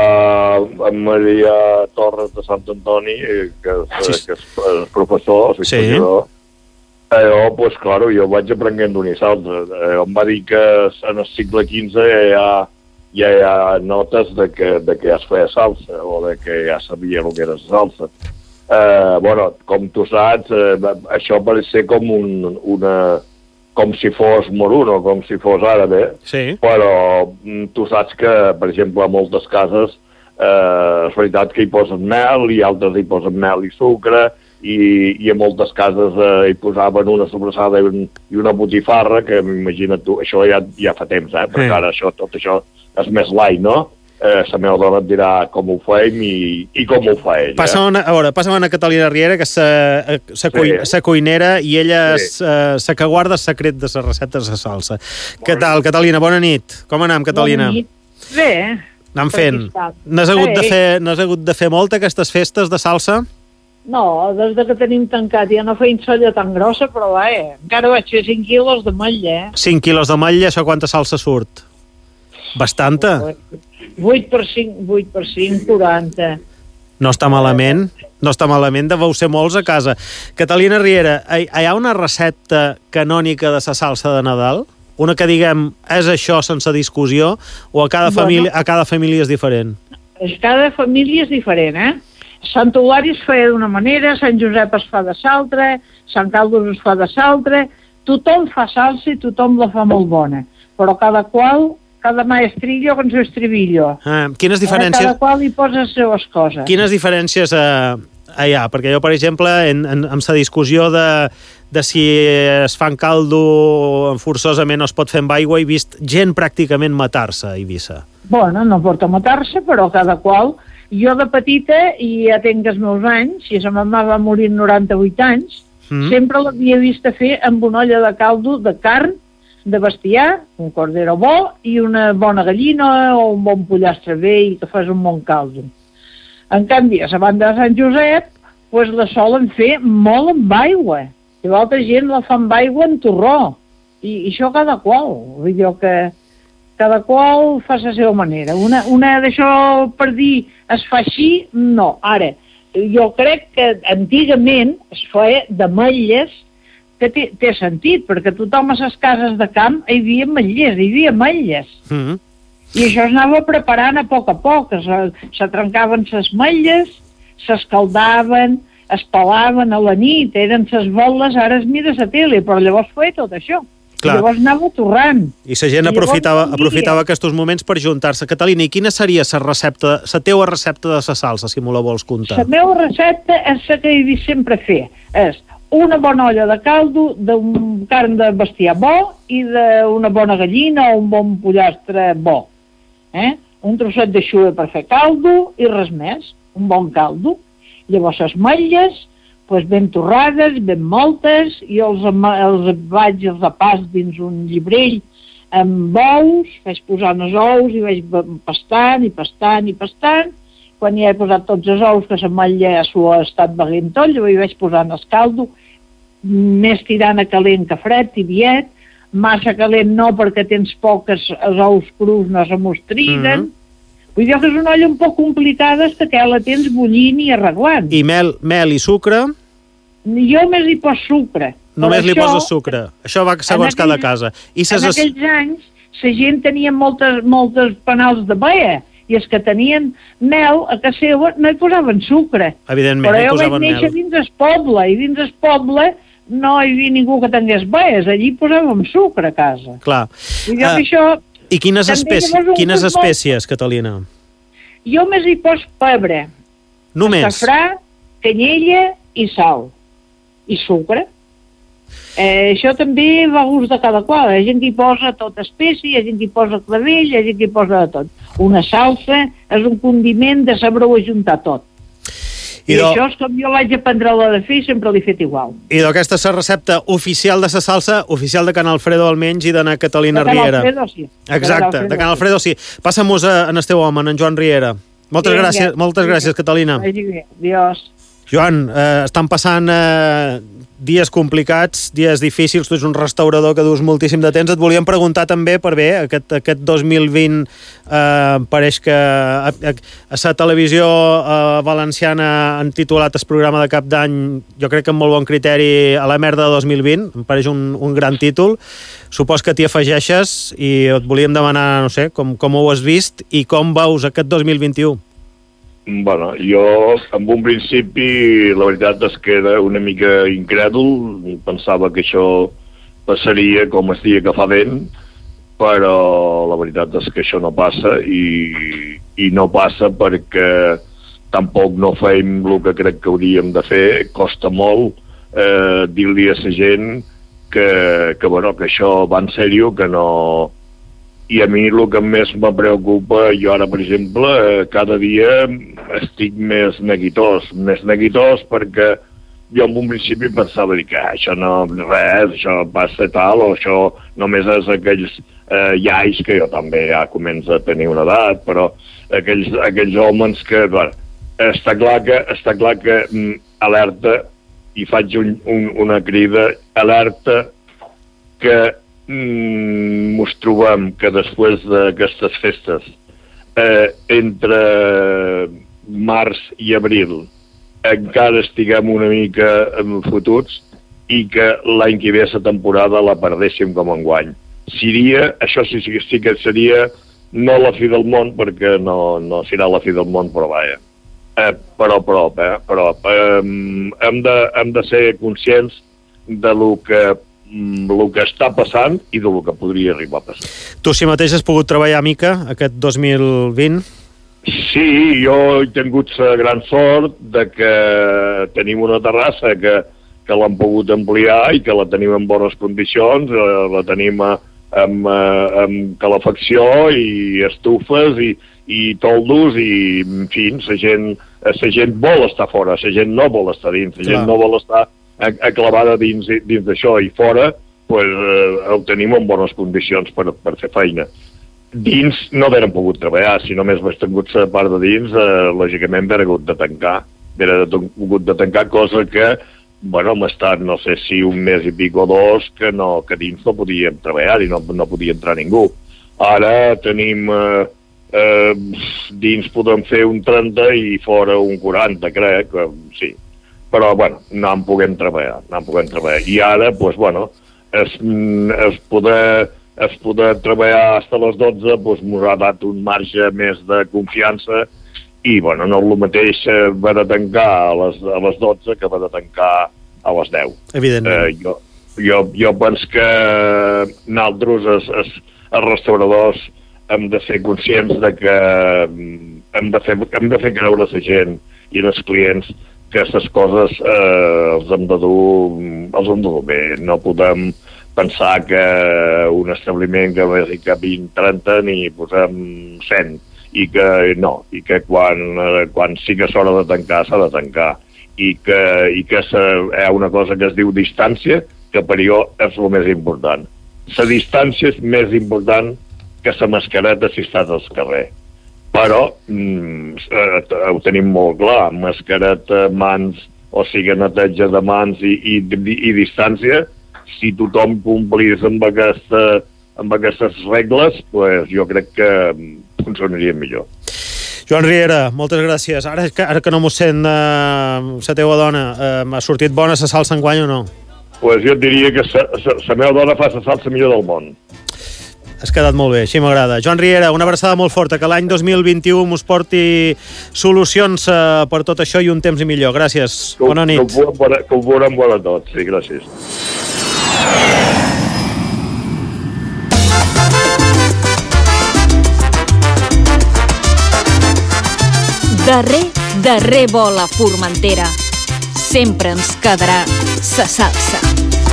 Maria Torres de Sant Antoni, que és professor, jo, pues, claro, jo vaig aprenent d'una i l'altra. Em va dir que en el segle XV ja hi ha notes de que ja es feia salsa, o de que ja sabia el que era salsa. Bueno, com tu saps, això pareix ser com si fos moruno, com si fos àrabe, sí. Però tu saps que, per exemple, a moltes cases és veritat que hi posen mel i altres hi posen mel i sucre i a moltes cases hi posaven una sobrassada i una botifarra, que m'imagina't tu, això ja fa temps, perquè ara tot això és més light, no? La meva dona et dirà com ho fem i com ho fa ella. Passa'm a Catalina Riera, que és la cuinera, i ella és la que guarda el secret de les receptes de salsa. Què tal, Catalina? Bona nit. Com anem, Catalina? Bona nit. Bé. Anem fent. N'has hagut de fer molt aquestes festes de salsa? No, des que tenim tancat ja no feim solla tan grossa, però encara vaig fer 5 quilos d'ametlla. 5 quilos d'ametlla, això quanta salsa surt? Bastanta? 8 per 5, 40. No està malament, deveu ser molts a casa. Catalina Riera, hi ha una recepta canònica de la salsa de Nadal? Una que diguem, és això sense discussió, o a cada família és diferent? Cada família és diferent, Sant Eulàri es feia d'una manera, Sant Josep es fa de l'altra, Sant Caldos es fa de l'altra, tothom fa salsa i tothom la fa molt bona, però cada maestrillo con su estribillo. Quines diferències... Cada qual hi posa les seves coses. Quines diferències hi ha? Perquè jo, per exemple, amb la discussió de si es fa en caldo forçosament o es pot fer amb aigua, he vist gent pràcticament matar-se a Eivissa. Bueno, no porta a matar-se, però cada qual... Jo de petita, i ja tenc els meus anys, i sa mamà va morir amb 98 anys, sempre l'havia vist fer amb una olla de caldo de carn, de bestiar, un cordero bo, i una bona gallina o un bon pollastre bé i que fas un bon caldo. En canvi, a la banda de Sant Josep, pues la solen fer molt amb aigua. I l'altra gent la fa amb aigua en torró. I això cada qual. Vull dir que cada qual fa la seva manera. Una d'això per dir es fa així, no. Ara, jo crec que antigament es feia d'ametlles, que té sentit, perquè tothom a les cases de camp hi havia ametlles. I això es anava preparant a poc, se trencaven les ametlles, s'escaldaven, es pelaven a la nit, eren les boles, ara es mira la tele, però llavors feia tot això. Clar. Llavors anava torrant. I la gent aprofitava aquests moments per juntar-se. Catalina, i quina seria la teua recepta de la salsa, si m'ho la vols contar? La meva recepta és la que he vist sempre fer. És una bona olla de caldo, d'un carn de bestiar bo i d'una bona gallina o un bon pollastre bo. Un trosset de xuga per fer caldo i res més, un bon caldo. Llavors les ametlles, ben torrades, ben moltes, i els vaig els apàs dins un llibrell amb ous, vaig posant els ous i vaig pastant. Quan hi he posat tots els ous, que l'ametlla s'ho ha estat beguent tot, llavors hi vaig posant el caldo, més tirant a calent que fred, tibiet, massa calent no, perquè tens pocs, els ous crus no se mostriguen. Vull dir que és una olla un poc complicada, que la tens bullint i arreglant. I mel i sucre? Jo més hi poso sucre. Només li poses sucre. Això va segons cada casa. En aquells anys, la gent tenia moltes panals de bea, i els que tenien mel a casa seva no hi posaven sucre. Evidentment, no hi posaven mel. Però jo vaig néixer dins el poble, i dins el poble no hi havia ningú que tingués baies, allí posàvem sucre a casa. Clar. I quines espècies, Catalina? Jo més hi poso pebre. Només? Safrà, canyella i sal. I sucre. Això també va a gust de cada qual. Hi ha gent que hi posa tota espècie, hi ha gent que hi posa clavell, hi ha gent que hi posa de tot. Una salsa és un condiment de saber-ho ajuntar tot. I això és com jo vaig aprendre-la de fer i sempre l'he fet igual. I d'aquesta és la recepta oficial de la salsa, oficial de Can Alfredo almenys i d'Anna Catalina Riera. De Can Alfredo, sí. Exacte, de Can Alfredo, sí. Passa-mos en el teu home, en Joan Riera. Moltes gràcies, Catalina. Adiós. Joan, estan passant dies complicats, dies difícils, tu ets un restaurador que dus moltíssim de temps. Et volíem preguntar també, per bé, aquest 2020 pareix que a la televisió valenciana han titulat el programa de cap d'any, jo crec que amb molt bon criteri, a la merda de 2020, em pareix un gran títol. Supos que t'hi afegeixes i et volíem demanar, no sé, com ho has vist i com veus aquest 2021. Bueno, jo, en un principi, la veritat és que era una mica incrèdul, pensava que això passaria com el dia que fa vent, però la veritat és que això no passa i no passa perquè tampoc no fem el que crec que hauríem de fer. Costa molt dir-li a la gent que això va en sèrio, que no... I a mi el que més me preocupa, jo ara, per exemple, cada dia estic més neguitós perquè jo en un principi pensava que això no res, això passa tal, o això només és aquells iais, que jo també ja començo a tenir una edat, però aquells homes que, bueno, està clar que alerta, i faig una crida, alerta que ens trobem que després d'aquestes festes entre març i abril encara estiguem una mica fotuts i que l'any que ve la temporada la perdéssim com enguany. Això sí que seria no la fi del món, perquè no serà la fi del món, però vaja. Però hem de ser conscients de lo que està passant i de lo que podria arribar a passar. Tu si mateix has pogut treballar mica aquest 2020? Sí, jo he tingut la gran sort de que tenim una terrassa que l'hem pogut ampliar i que la tenim en bones condicions, la tenim amb calefacció i estufes i toldos i, en fi, la gent vol estar fora, la gent no vol estar dins, la gent no vol estar aclavada dins d'això, i fora ho tenim en bones condicions per fer feina. Dins no haguem pogut treballar, si només m'he tingut la part de dins, lògicament haguem hagut de tancar, cosa que, bueno, hem estat, no sé si un mes i pico o dos, que dins no podíem treballar i no podia entrar ningú. Ara tenim, dins podem fer un 30 i fora un 40, crec, sí. Però, bueno, no en puguem treballar. I ara, doncs, bueno, es poder treballar fins a les 12, doncs, ens ha dat un marge més de confiança i, bueno, no és el mateix haver de tancar a les 12 que haver de tancar a les 10. Evidentment. Jo penso que nosaltres, els restauradors, hem de ser conscients de que hem de fer creure a la gent i als clients que aquestes coses els hem de dur bé. No podem pensar que un establiment que vagi cap 20-30 ni posem 100 i que quan sigui l'hora de tancar s'ha de tancar i que hi ha una cosa que es diu distància, que per jo és el més important. La distància és més important que la mascareta si estàs al carrer. Però ho tenim molt clar, mascareta, mans, o sigui, neteja de mans i distància, si tothom complís amb aquestes regles, jo crec que funcionaria millor. Joan Riera, moltes gràcies. Ara que no m'ho sent la teva dona, m'ha sortit bona la salsa enguany o no? Pues jo et diria que la meva dona fa la salsa millor del món. Has quedat molt bé, així m'agrada. Joan Riera, una abraçada molt forta, que l'any 2021 mos porti solucions per tot això i un temps millor. Gràcies, bona nit. Que ho veurem bona a tots, sí, gràcies. Darrer vol a Formentera. Sempre ens quedarà sa salsa.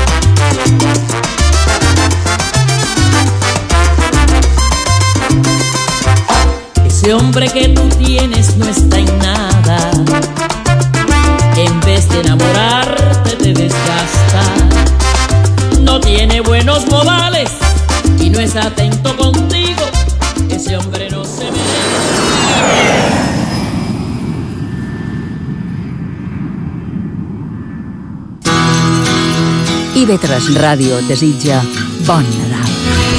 Ese hombre que tú tienes no está en nada. En vez de enamorarte te desgasta. No tiene buenos modales y no es atento contigo. Ese hombre no se merece. IB3 Ràdio desitja bon Nadal.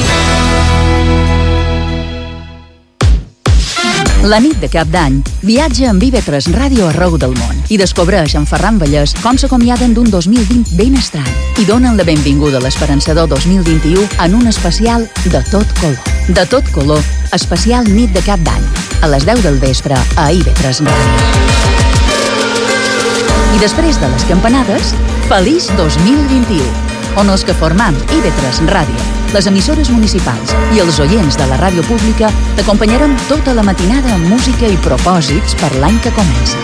La nit de Cap d'Any viatja amb IB3 Ràdio arreu del món i descobreix en Ferran Vallès com s'acomiaden d'un 2020 ben estrany i donen la benvinguda a l'esperançador 2021 en un especial de tot color. De tot color, especial nit de Cap d'Any, a les 10 del vespre a IB3 Ràdio. I després de les campanades, feliç 2021, on els que formam IB3 Ràdio, les emissores municipals i els oients de la ràdio pública t'acompanyarem tota la matinada amb música i propòsits per l'any que comença.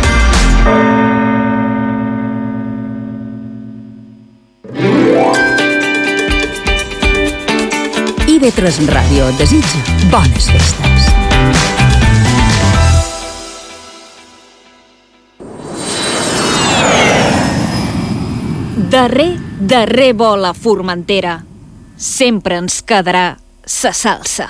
IB3 Ràdio desitja bones festes. Darrer vol a Formentera. Sempre ens quedarà sa salsa.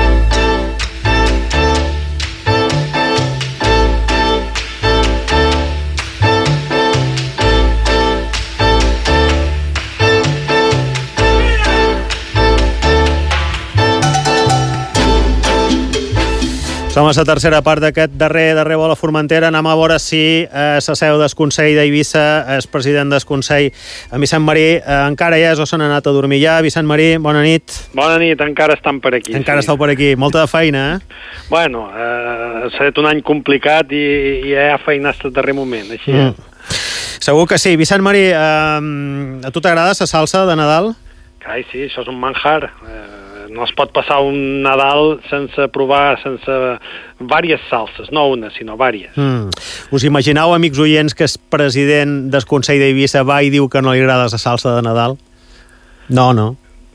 Som a la tercera part d'aquest darrer vol a Formentera. Anem a veure si la seu del Consell d'Eivissa, el president del Consell, en Vicent Marí, encara hi és o s'han anat a dormir ja. Vicent Marí, bona nit. Bona nit, encara estan per aquí. Encara esteu per aquí. Molta de feina, Bueno, ha estat un any complicat i hi ha feina fins al darrer moment, així. Segur que sí. Vicent Marí, a tu t'agrada la salsa de Nadal? Carai, sí, això és un manjar. No es pot passar un Nadal sense provar, sense vàries salses, no una, sinó vàries. Us imagineu, amics oients, que el president del Consell d'Eivissa va i diu que no li agrada la salsa de Nadal? No.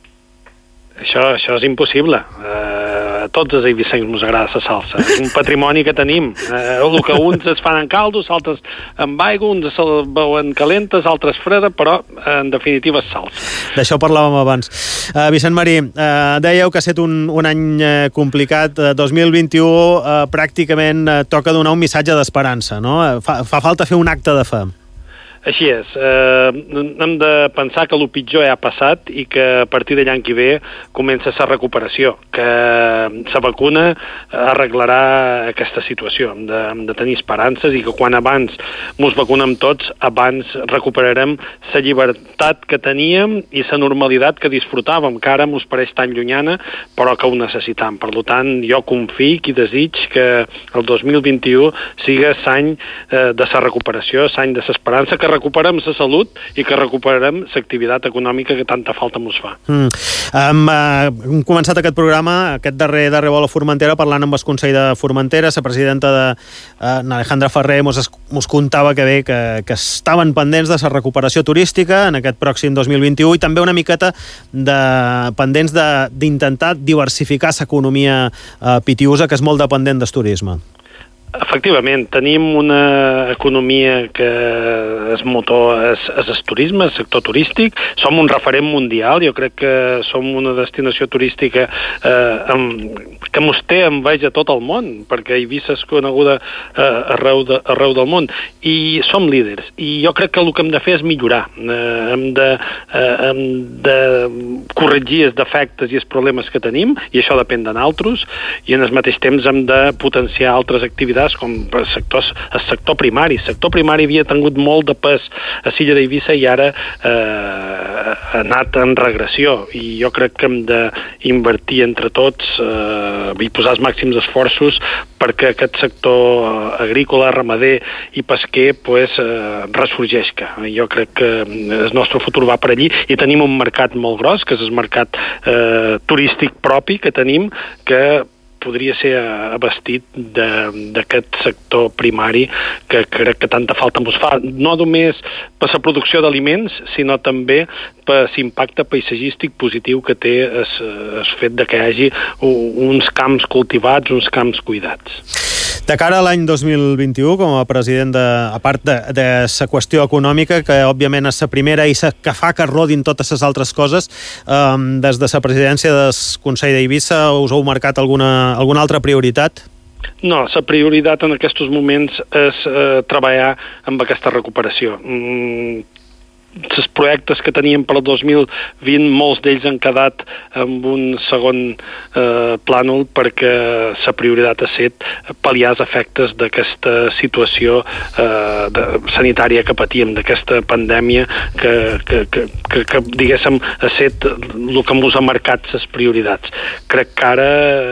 Això és impossible. A tots els eivissencs ens agrada la salsa. És un patrimoni que tenim. El que uns es fan en caldos, altres amb aigua, uns se beuen calentes, altres freda, però en definitiva és salsa. D'això parlàvem abans. Vicent Marí, dèieu que ha estat un any complicat. 2021 pràcticament toca donar un missatge d'esperança, no? Fa falta fer un acte de fe. Així és. Hem de pensar que el pitjor ja ha passat i que a partir de l'any que ve comença la recuperació, que la vacuna arreglarà aquesta situació. Hem de tenir esperances i que quan abans ens vacunem tots, abans recuperarem la llibertat que teníem i la normalitat que disfrutàvem, que ara ens pareix tan llunyana, però que ho necessitam. Per tant, jo confio i desig que el 2021 sigui l'any de la recuperació, l'any de l'esperança, que recuperem la salut i que recuperem l'activitat econòmica que tanta falta ens fa. Hem començat aquest programa, aquest darrer vol a Formentera, parlant amb el Consell de Formentera. La presidenta Alejandra Ferrer mos contava que bé, que estaven pendents de la recuperació turística en aquest pròxim 2021 i també una miqueta pendents d'intentar diversificar l'economia pitiusa, que és molt dependent del turisme. Efectivament, tenim una economia que és motor, és el turisme, el sector turístic. Som un referent mundial, jo crec que som una destinació turística que mos té enveja tot el món, perquè Eivissa és coneguda arreu del món, i som líders. I jo crec que el que hem de fer és millorar. Hem de corregir els defectes i els problemes que tenim, i això depèn de nosaltres, i en el mateix temps hem de potenciar altres activitats com el sector primari. El sector primari havia tingut molt de pes a l'illa d'Eivissa i ara ha anat en regressió, i jo crec que hem d'invertir entre tots i posar els màxims esforços perquè aquest sector agrícola, ramader i pesquer ressorgeixca. Jo crec que el nostre futur va per allí, i tenim un mercat molt gros, que és el mercat turístic propi que tenim, que podria ser abastit d'aquest sector primari que crec que tanta falta ens fa, no només per la producció d'aliments, sinó també per l'impacte paisatgístic positiu que té el fet que hi hagi uns camps cultivats, uns camps cuidats. De cara a l'any 2021, com a president, a part de la qüestió econòmica, que òbviament és la primera i que fa que rodin totes les altres coses, des de la presidència del Consell d'Eivissa us heu marcat alguna altra prioritat? No, la prioritat en aquests moments és treballar amb aquesta recuperació. Els projectes que teníem per al 2020, molts d'ells han quedat amb un segon plànol, perquè la prioritat ha estat pal·liar els efectes d'aquesta situació sanitària que patíem, d'aquesta pandèmia que diguéssim, ha estat el que ens ha marcat les prioritats. Crec que ara,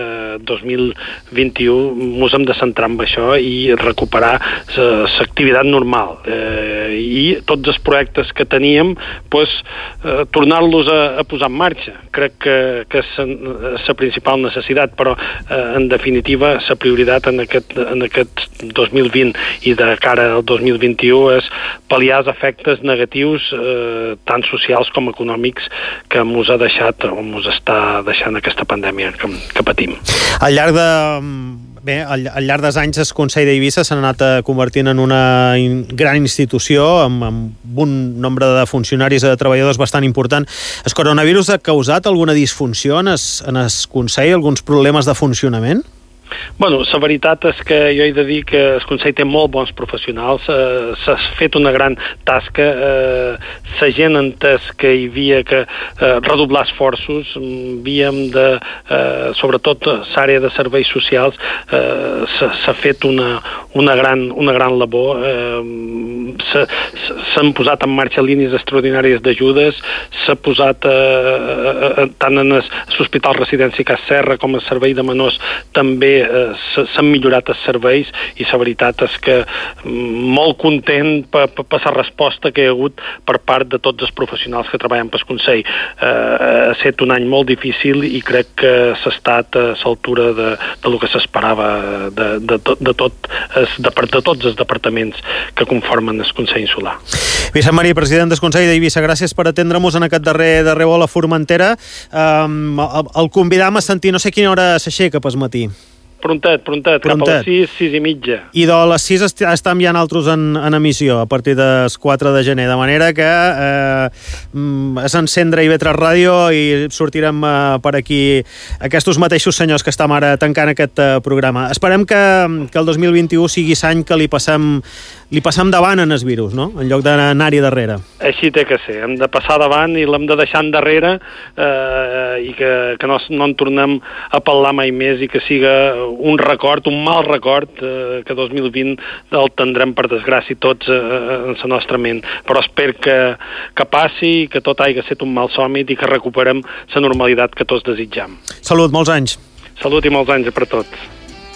2021, ens hem de centrar en això i recuperar l'activitat normal. I tots els projectes que teníem, tornar-los a posar en marxa. Crec que és la principal necessitat, però en definitiva la prioritat en aquest 2020 i de cara al 2021 és pal·liar els efectes negatius tant socials com econòmics que ens ha deixat o ens està deixant aquesta pandèmia que patim. Al llarg dels anys el Consell d'Eivissa s'ha anat convertint en una gran institució amb un nombre de funcionaris i de treballadors bastant important. El coronavirus ha causat alguna disfunció en el Consell, alguns problemes de funcionament? Bueno, la veritat és que jo he de dir que el Consell té molt bons professionals, s'ha fet una gran tasca, la gent ha entès que hi havia que redoblar esforços, havíem de, sobretot l'àrea de serveis socials, s'ha fet una gran labor, s'han posat en marxa línies extraordinàries d'ajudes, s'ha posat tant en l'Hospital Residència Cas Serra com el servei de menors també s'han millorat els serveis, i la veritat és que molt content per la resposta que hi ha hagut per part de tots els professionals que treballen pel Consell. Ha estat un any molt difícil i crec que s'ha estat a l'altura del que s'esperava de tots els departaments que conformen el Consell Insular. Vicent Marí, president del Consell d'Eivissa, gràcies per atendre-nos en aquest darrer vol a Formentera. El convidam a sentir, no sé quina hora s'aixeca pel matí. Prontet, cap a les 6 i mitja. I de les 6 estan ja altres en emissió, a partir del 4 de gener, de manera que és encendre IB3 Ràdio i sortirem per aquí aquests mateixos senyors que estem ara tancant aquest programa. Esperem que el 2021 sigui l'any que li passem davant en el virus, no? En lloc d'anar-hi darrere. Així té que ser, hem de passar davant i l'hem de deixar endarrere i que no en tornem a parlar mai més i que siga un record, un mal record que 2020 el tindrem per desgràcia tots en la nostra ment, però espero que passi, que tot hagi estat un mal somni i que recuperem la normalitat que tots desitjam. Salut, molts anys. Salut i molts anys per tots.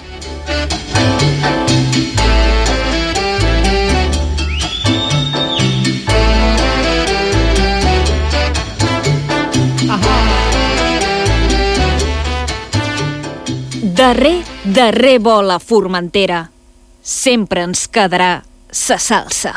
Darrer vol a Formentera. Sempre ens quedarà sa salsa.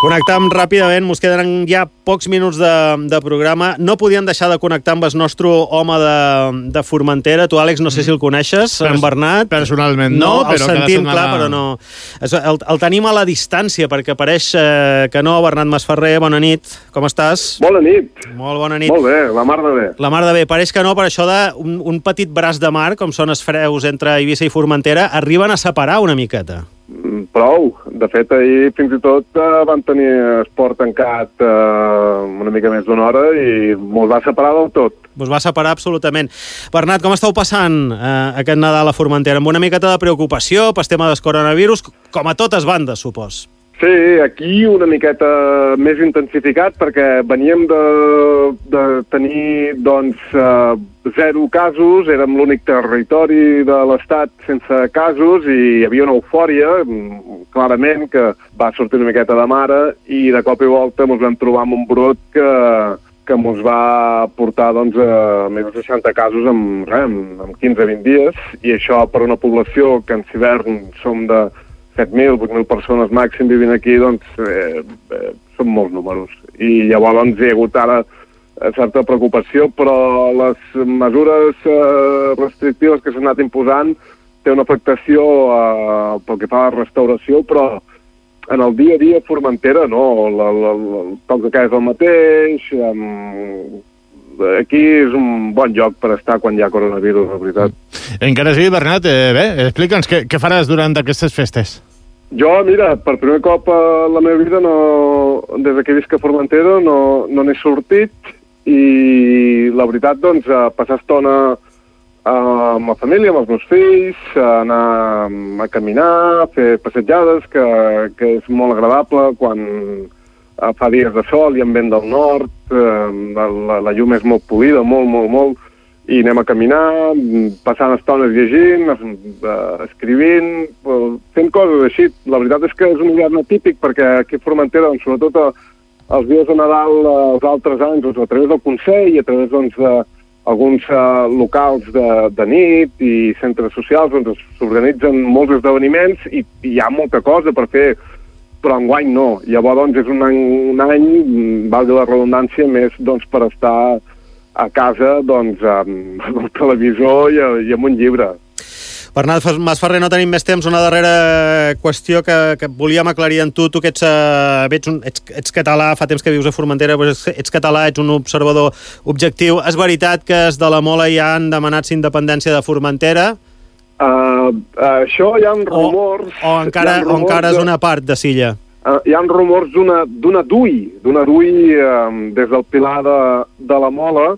Connectam ràpidament, mos queden ja pocs minuts de programa. No podíem deixar de connectar amb el nostre home de Formentera. Tu, Àlex, no sé si el coneixes, en Bernat. Personalment no, el però sentim, clar, però no. El tenim a la distància, perquè pareix que no. Bernat Masferrer, bona nit. Com estàs? Bona nit. Molt bona nit. Molt bé, la mar de bé. La mar de bé. Pareix que no, per això d'un petit braç de mar, com són els freus entre Eivissa i Formentera, arriben a separar una miqueta. Prou. De fet, ahir fins i tot van tenir esport tancat una mica més d'una hora i mos va separar del tot. Mos va separar absolutament. Bernat, com esteu passant aquest Nadal a Formentera? Amb una miqueta de preocupació pel tema del coronavirus, com a totes bandes, supos. Sí, aquí una miqueta més intensificat perquè veníem de tenir, doncs, 0 casos, érem l'únic territori de l'Estat sense casos i hi havia una eufòria, clarament, que va sortir una miqueta de mare i de cop i volta ens vam trobar amb un brot que ens va portar doncs, a més de 60 casos en 15-20 dies i això per una població que en hivern som de 7.000, 8.000 persones màxim vivint aquí, doncs són molts números. I llavors doncs, hi ha hagut ara certa preocupació, però les mesures restrictives que s'han anat imposant té una afectació pel que fa a la restauració, però en el dia a dia a Formentera no, el toc de casa és el mateix, aquí és un bon lloc per estar quan hi ha coronavirus, la veritat. Encara sí, Bernat, bé, explica'ns què faràs durant aquestes festes. Jo, mira, per primer cop a la meva vida, des que visc a Formentera, no n'he sortit i la veritat, doncs, passar estona amb la família, amb els meus fills, anar a caminar, fer passejades, que és molt agradable quan fa dies de sol i amb vent del nord, la llum és molt polida, molt, i anem a caminar, passant estones llegint, escrivint, fent coses així. La veritat és que és un hivern atípic perquè aquí a Formentera, doncs, sobretot els dies de Nadal, els altres anys, doncs, a través del Consell i a través doncs, d'alguns locals de nit i centres socials, doncs, s'organitzen molts esdeveniments i hi ha molta cosa per fer, però enguany no. Llavors doncs, és un any, valgui la redundància, més doncs, per estar a casa doncs, amb el televisor i amb un llibre. Bernat Masferrer, no tenim més temps. Una darrera qüestió que volíem aclarir en tu. Tu que ets català, fa temps que vius a Formentera, ets català, ets un observador objectiu. És veritat que els de la Mola ja han demanat la independència de Formentera? Això hi ha rumors... O encara és una part de Silla? Hi ha rumors d'una DUI des del Pilar de la Mola.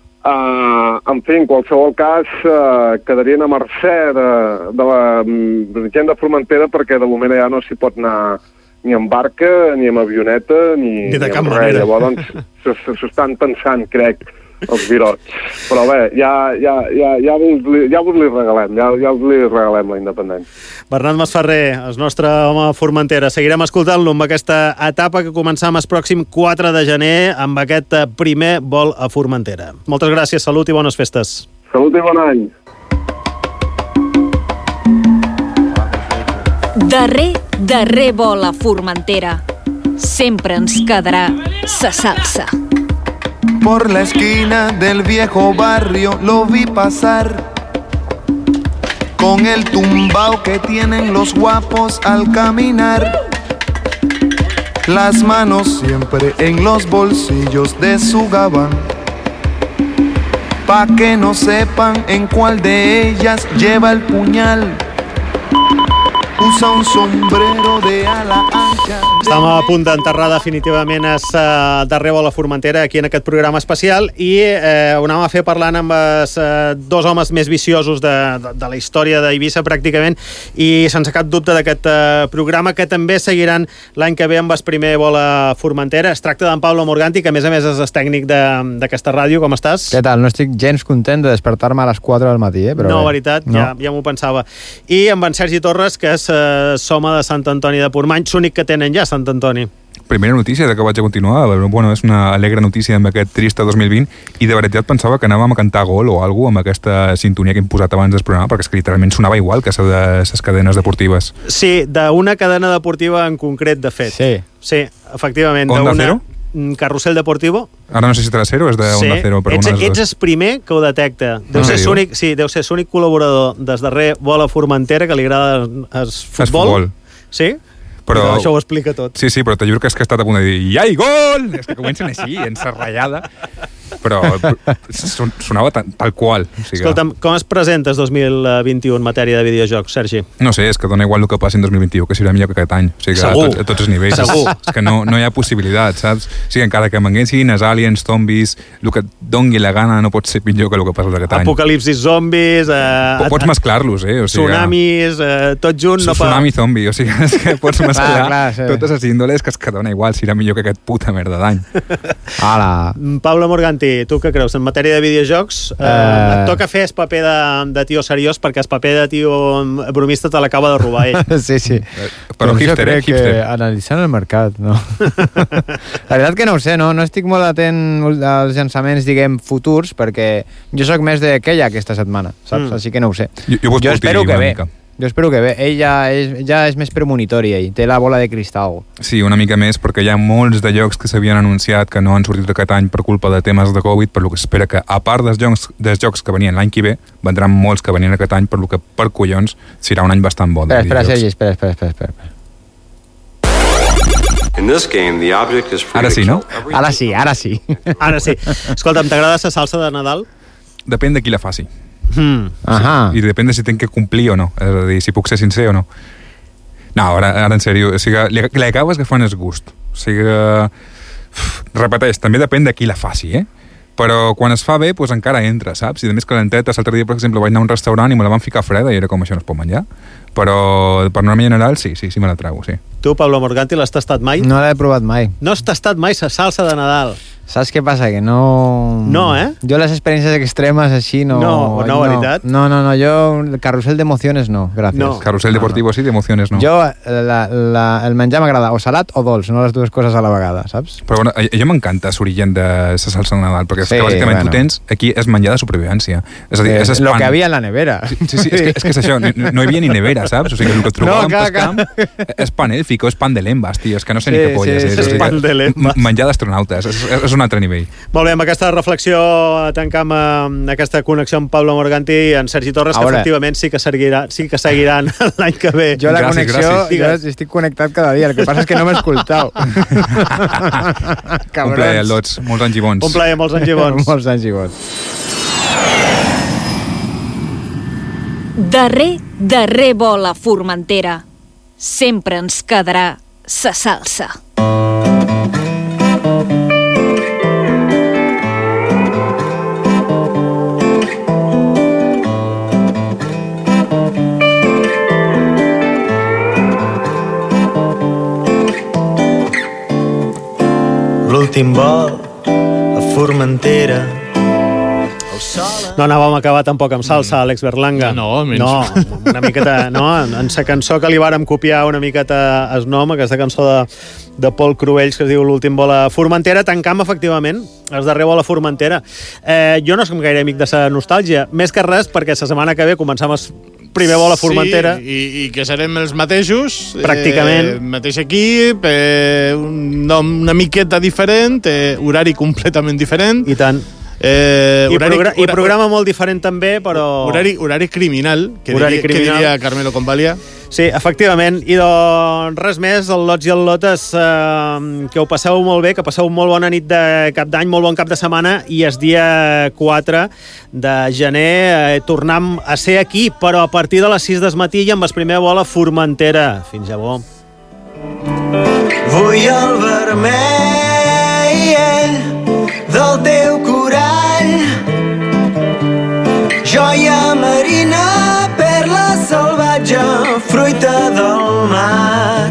En fi, en qualsevol cas, quedarien a mercè de la gent de Formentera perquè de moment ja no s'hi pot anar ni en barca, ni amb avioneta, ni de cap amb manera. res. Llavors, doncs, s'estan pensant, crec, els virots. Però bé, ja vos li regalem, ja us li regalem la independència. Bernat Masferrer, el nostre home a Formentera. Seguirem escoltant-lo amb aquesta etapa que començam el pròxim 4 de gener amb aquest primer vol a Formentera. Moltes gràcies, salut i bones festes. Salut i bon any. Darrer vol a Formentera. Sempre ens quedarà sa salsa. Por la esquina del viejo barrio lo vi pasar con el tumbao que tienen los guapos al caminar, las manos siempre en los bolsillos de su gabán, pa' que no sepan en cuál de ellas lleva el puñal. Usa un sombrero de ala ancha. Estem a punt d'enterrar definitivament el darrer vol a Formentera aquí en aquest programa especial i ho anàvem a fer parlant amb els dos homes més viciosos de la història d'Eivissa pràcticament i sense cap dubte d'aquest programa que també seguiran l'any que ve amb el primer vol a Formentera. Es tracta d'en Pablo Morganti, que a més és el tècnic d'aquesta ràdio. Com estàs? Què tal? No estic gens content de despertar-me a les 4 del matí, però no, bé. veritat, no. Ja m'ho pensava. I amb en Sergi Torres, que és home de Sant Antoni de Portmany, l'únic que tenen ja, Sant Antoni. primera notícia de que vaig a continuar. Bueno, és una alegre notícia amb aquest trista 2020 i de veritat pensava que anàvem a cantar gol o alguna cosa amb aquesta sintonia que hem posat abans del programa, perquè és que literalment sonava igual que això de les cadenes deportives. Sí, d'una cadena deportiva en concret, de fet. Sí, efectivament. Onda Cero? Carrusel Deportivo. Ara no sé si serà Cero o és de Onda Cero. Però ets el primer que ho detecta. Deu ser l'únic col·laborador des darrer Bola Formentera que li agrada el futbol. Sí? Però això ho explica tot. Sí, però te juro que és que he estat a punt de dir «Ja hi gol!» És que comencen així, en sa ratllada. Però sonava tal qual. O sigui, escolta'm, com es presentes 2021 en matèria de videojocs, Sergi? No sé, és que dona igual el que passi en 2021, que serà millor que aquest any. O sigui, segur. A tots els nivells. Segur. És que no hi ha possibilitat, saps? O sigui, encara que manguessin els aliens, zombis, el que et dongui la gana no pot ser pitjor que el que passa aquest any. Apocalipsis zombis... Pots mesclar-los, O sigui, tsunamis, tot junt... Tsunami zombi, o sigui, és que pots mesclar totes les índoles que dona igual, serà millor que aquest puta merda d'any. Pablo Morganti, tu què creus? En matèria de videojocs, et toca fer el paper de tio seriós perquè el paper de tio bromista te l'acaba de robar ell. Sí. Però hipster, crec que analitzant el mercat, no? La veritat que no ho sé, no estic molt atent als llançaments, diguem, futurs, perquè jo sóc més d'aquella aquesta setmana, saps? Així que no ho sé. Jo espero que bé. Jo espero que bé. Ell ja és més premonitori, ell. Té la bola de cristal. Sí, una mica més, perquè hi ha molts de jocs que s'havien anunciat que no han sortit aquest any per culpa de temes de Covid, per lo que s'espera que, a part dels jocs que venien l'any que ve, vendran molts que venien aquest any, per lo que, per collons, serà un any bastant bo. Espera, Sergi, espera. Ara sí, no? Ara sí. Ara sí. Escolta'm, t'agrada la salsa de Nadal? Depèn de qui la faci. I depèn de si tenc que complir o no, és a dir, si puc ser sincer o no. No, ara en sèrio, o sigui, li acabes agafant el gust, o sigui, repeteix, també depèn de qui la faci, però quan es fa bé, doncs encara entra, saps? I de més calenteta, l'altre dia, per exemple, vaig anar a un restaurant i me la van ficar freda i era com, això no es pot menjar, però per norma general sí me la trago, sí. Tu, Pablo Morganti, l'has tastat mai? No l'he provat mai. No has tastat mai la salsa de Nadal? Saps què passa? Que no... No, Jo les experiències extremes així no... No, veritat? No, jo el carrusel d'emociones no, gràcies. No. Carrusel deportivo sí, d'emociones no. Jo, el menjar m'agrada o salat o dolç, no les dues coses a la vegada, saps? Però bueno, jo m'encanta l'origen de la salsa de Nadal, perquè és que bàsicament tu tens aquí és menjar de supervivència. És a dir, és el que havia en la nevera. Sí, és que és això, no hi havia ni nevera, saps? O sigui, el que trobàvem pel camp és pan élfico, és pan de lembas, tio, és que no sé ni què polles és. És pan de lembas. Menjar d'astronautes, és un altre nivell. Molt bé, amb aquesta reflexió tancam aquesta connexió amb Pablo Morganti i en Sergi Torres, que efectivament sí que seguiran l'any que ve. Jo la connexió, jo estic connectat cada dia, el que passa és que no m'he escoltat. Un plaer, Lots, molts anys i bons. Un plaer, molts anys i bons. Molts anys i bons. Darrer vol a Formentera. Sempre ens quedarà sa salsa. L'últim vol a Formentera. No anàvem a acabar tampoc amb salsa, Àlex Berlanga. No, una miqueta... No, en la cançó que li vàrem copiar una miqueta el nom, aquesta cançó de Pol Cruells que es diu L'últim vol a Formentera, tancam efectivament el darrer vol a Formentera. Jo no som gaire amic de la nostàlgia, més que res perquè la setmana que ve començam el primer vol a Formentera. Sí, i que serem els mateixos. Pràcticament. Mateix equip, un nom una miqueta diferent, horari completament diferent. I tant. I programa molt diferent també, però... Horari criminal, que diria Carmelo Convalia. Sí, efectivament. I doncs res més, el Lots i el Lotes, que ho passeu molt bé, que passeu molt bona nit de cap d'any, molt bon cap de setmana, i el dia 4 de gener tornem a ser aquí, però a partir de les 6 del matí i amb el primer vol a Formentera. Fins llavors. Vull el vermell del teu corall, joia marina, perla salvatge, fruita del mar.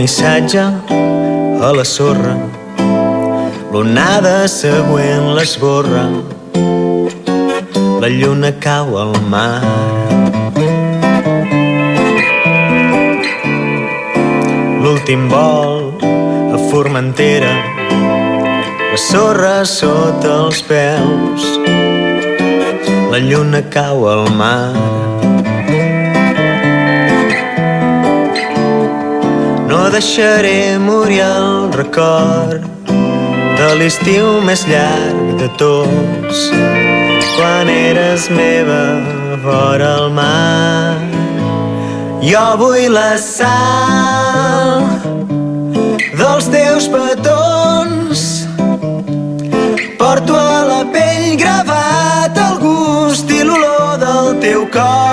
missatge a la sorra, l'onada següent l'esborra, la lluna cau al mar. L'últim vol a Formentera, la sorra sota els peus, la lluna cau al mar. No deixaré morir el record de l'estiu més llarg de tots, quan eres meva vora el mar. Jo vull la sal dels teus petons, porto a la pell gravat el gust i l'olor del teu cor.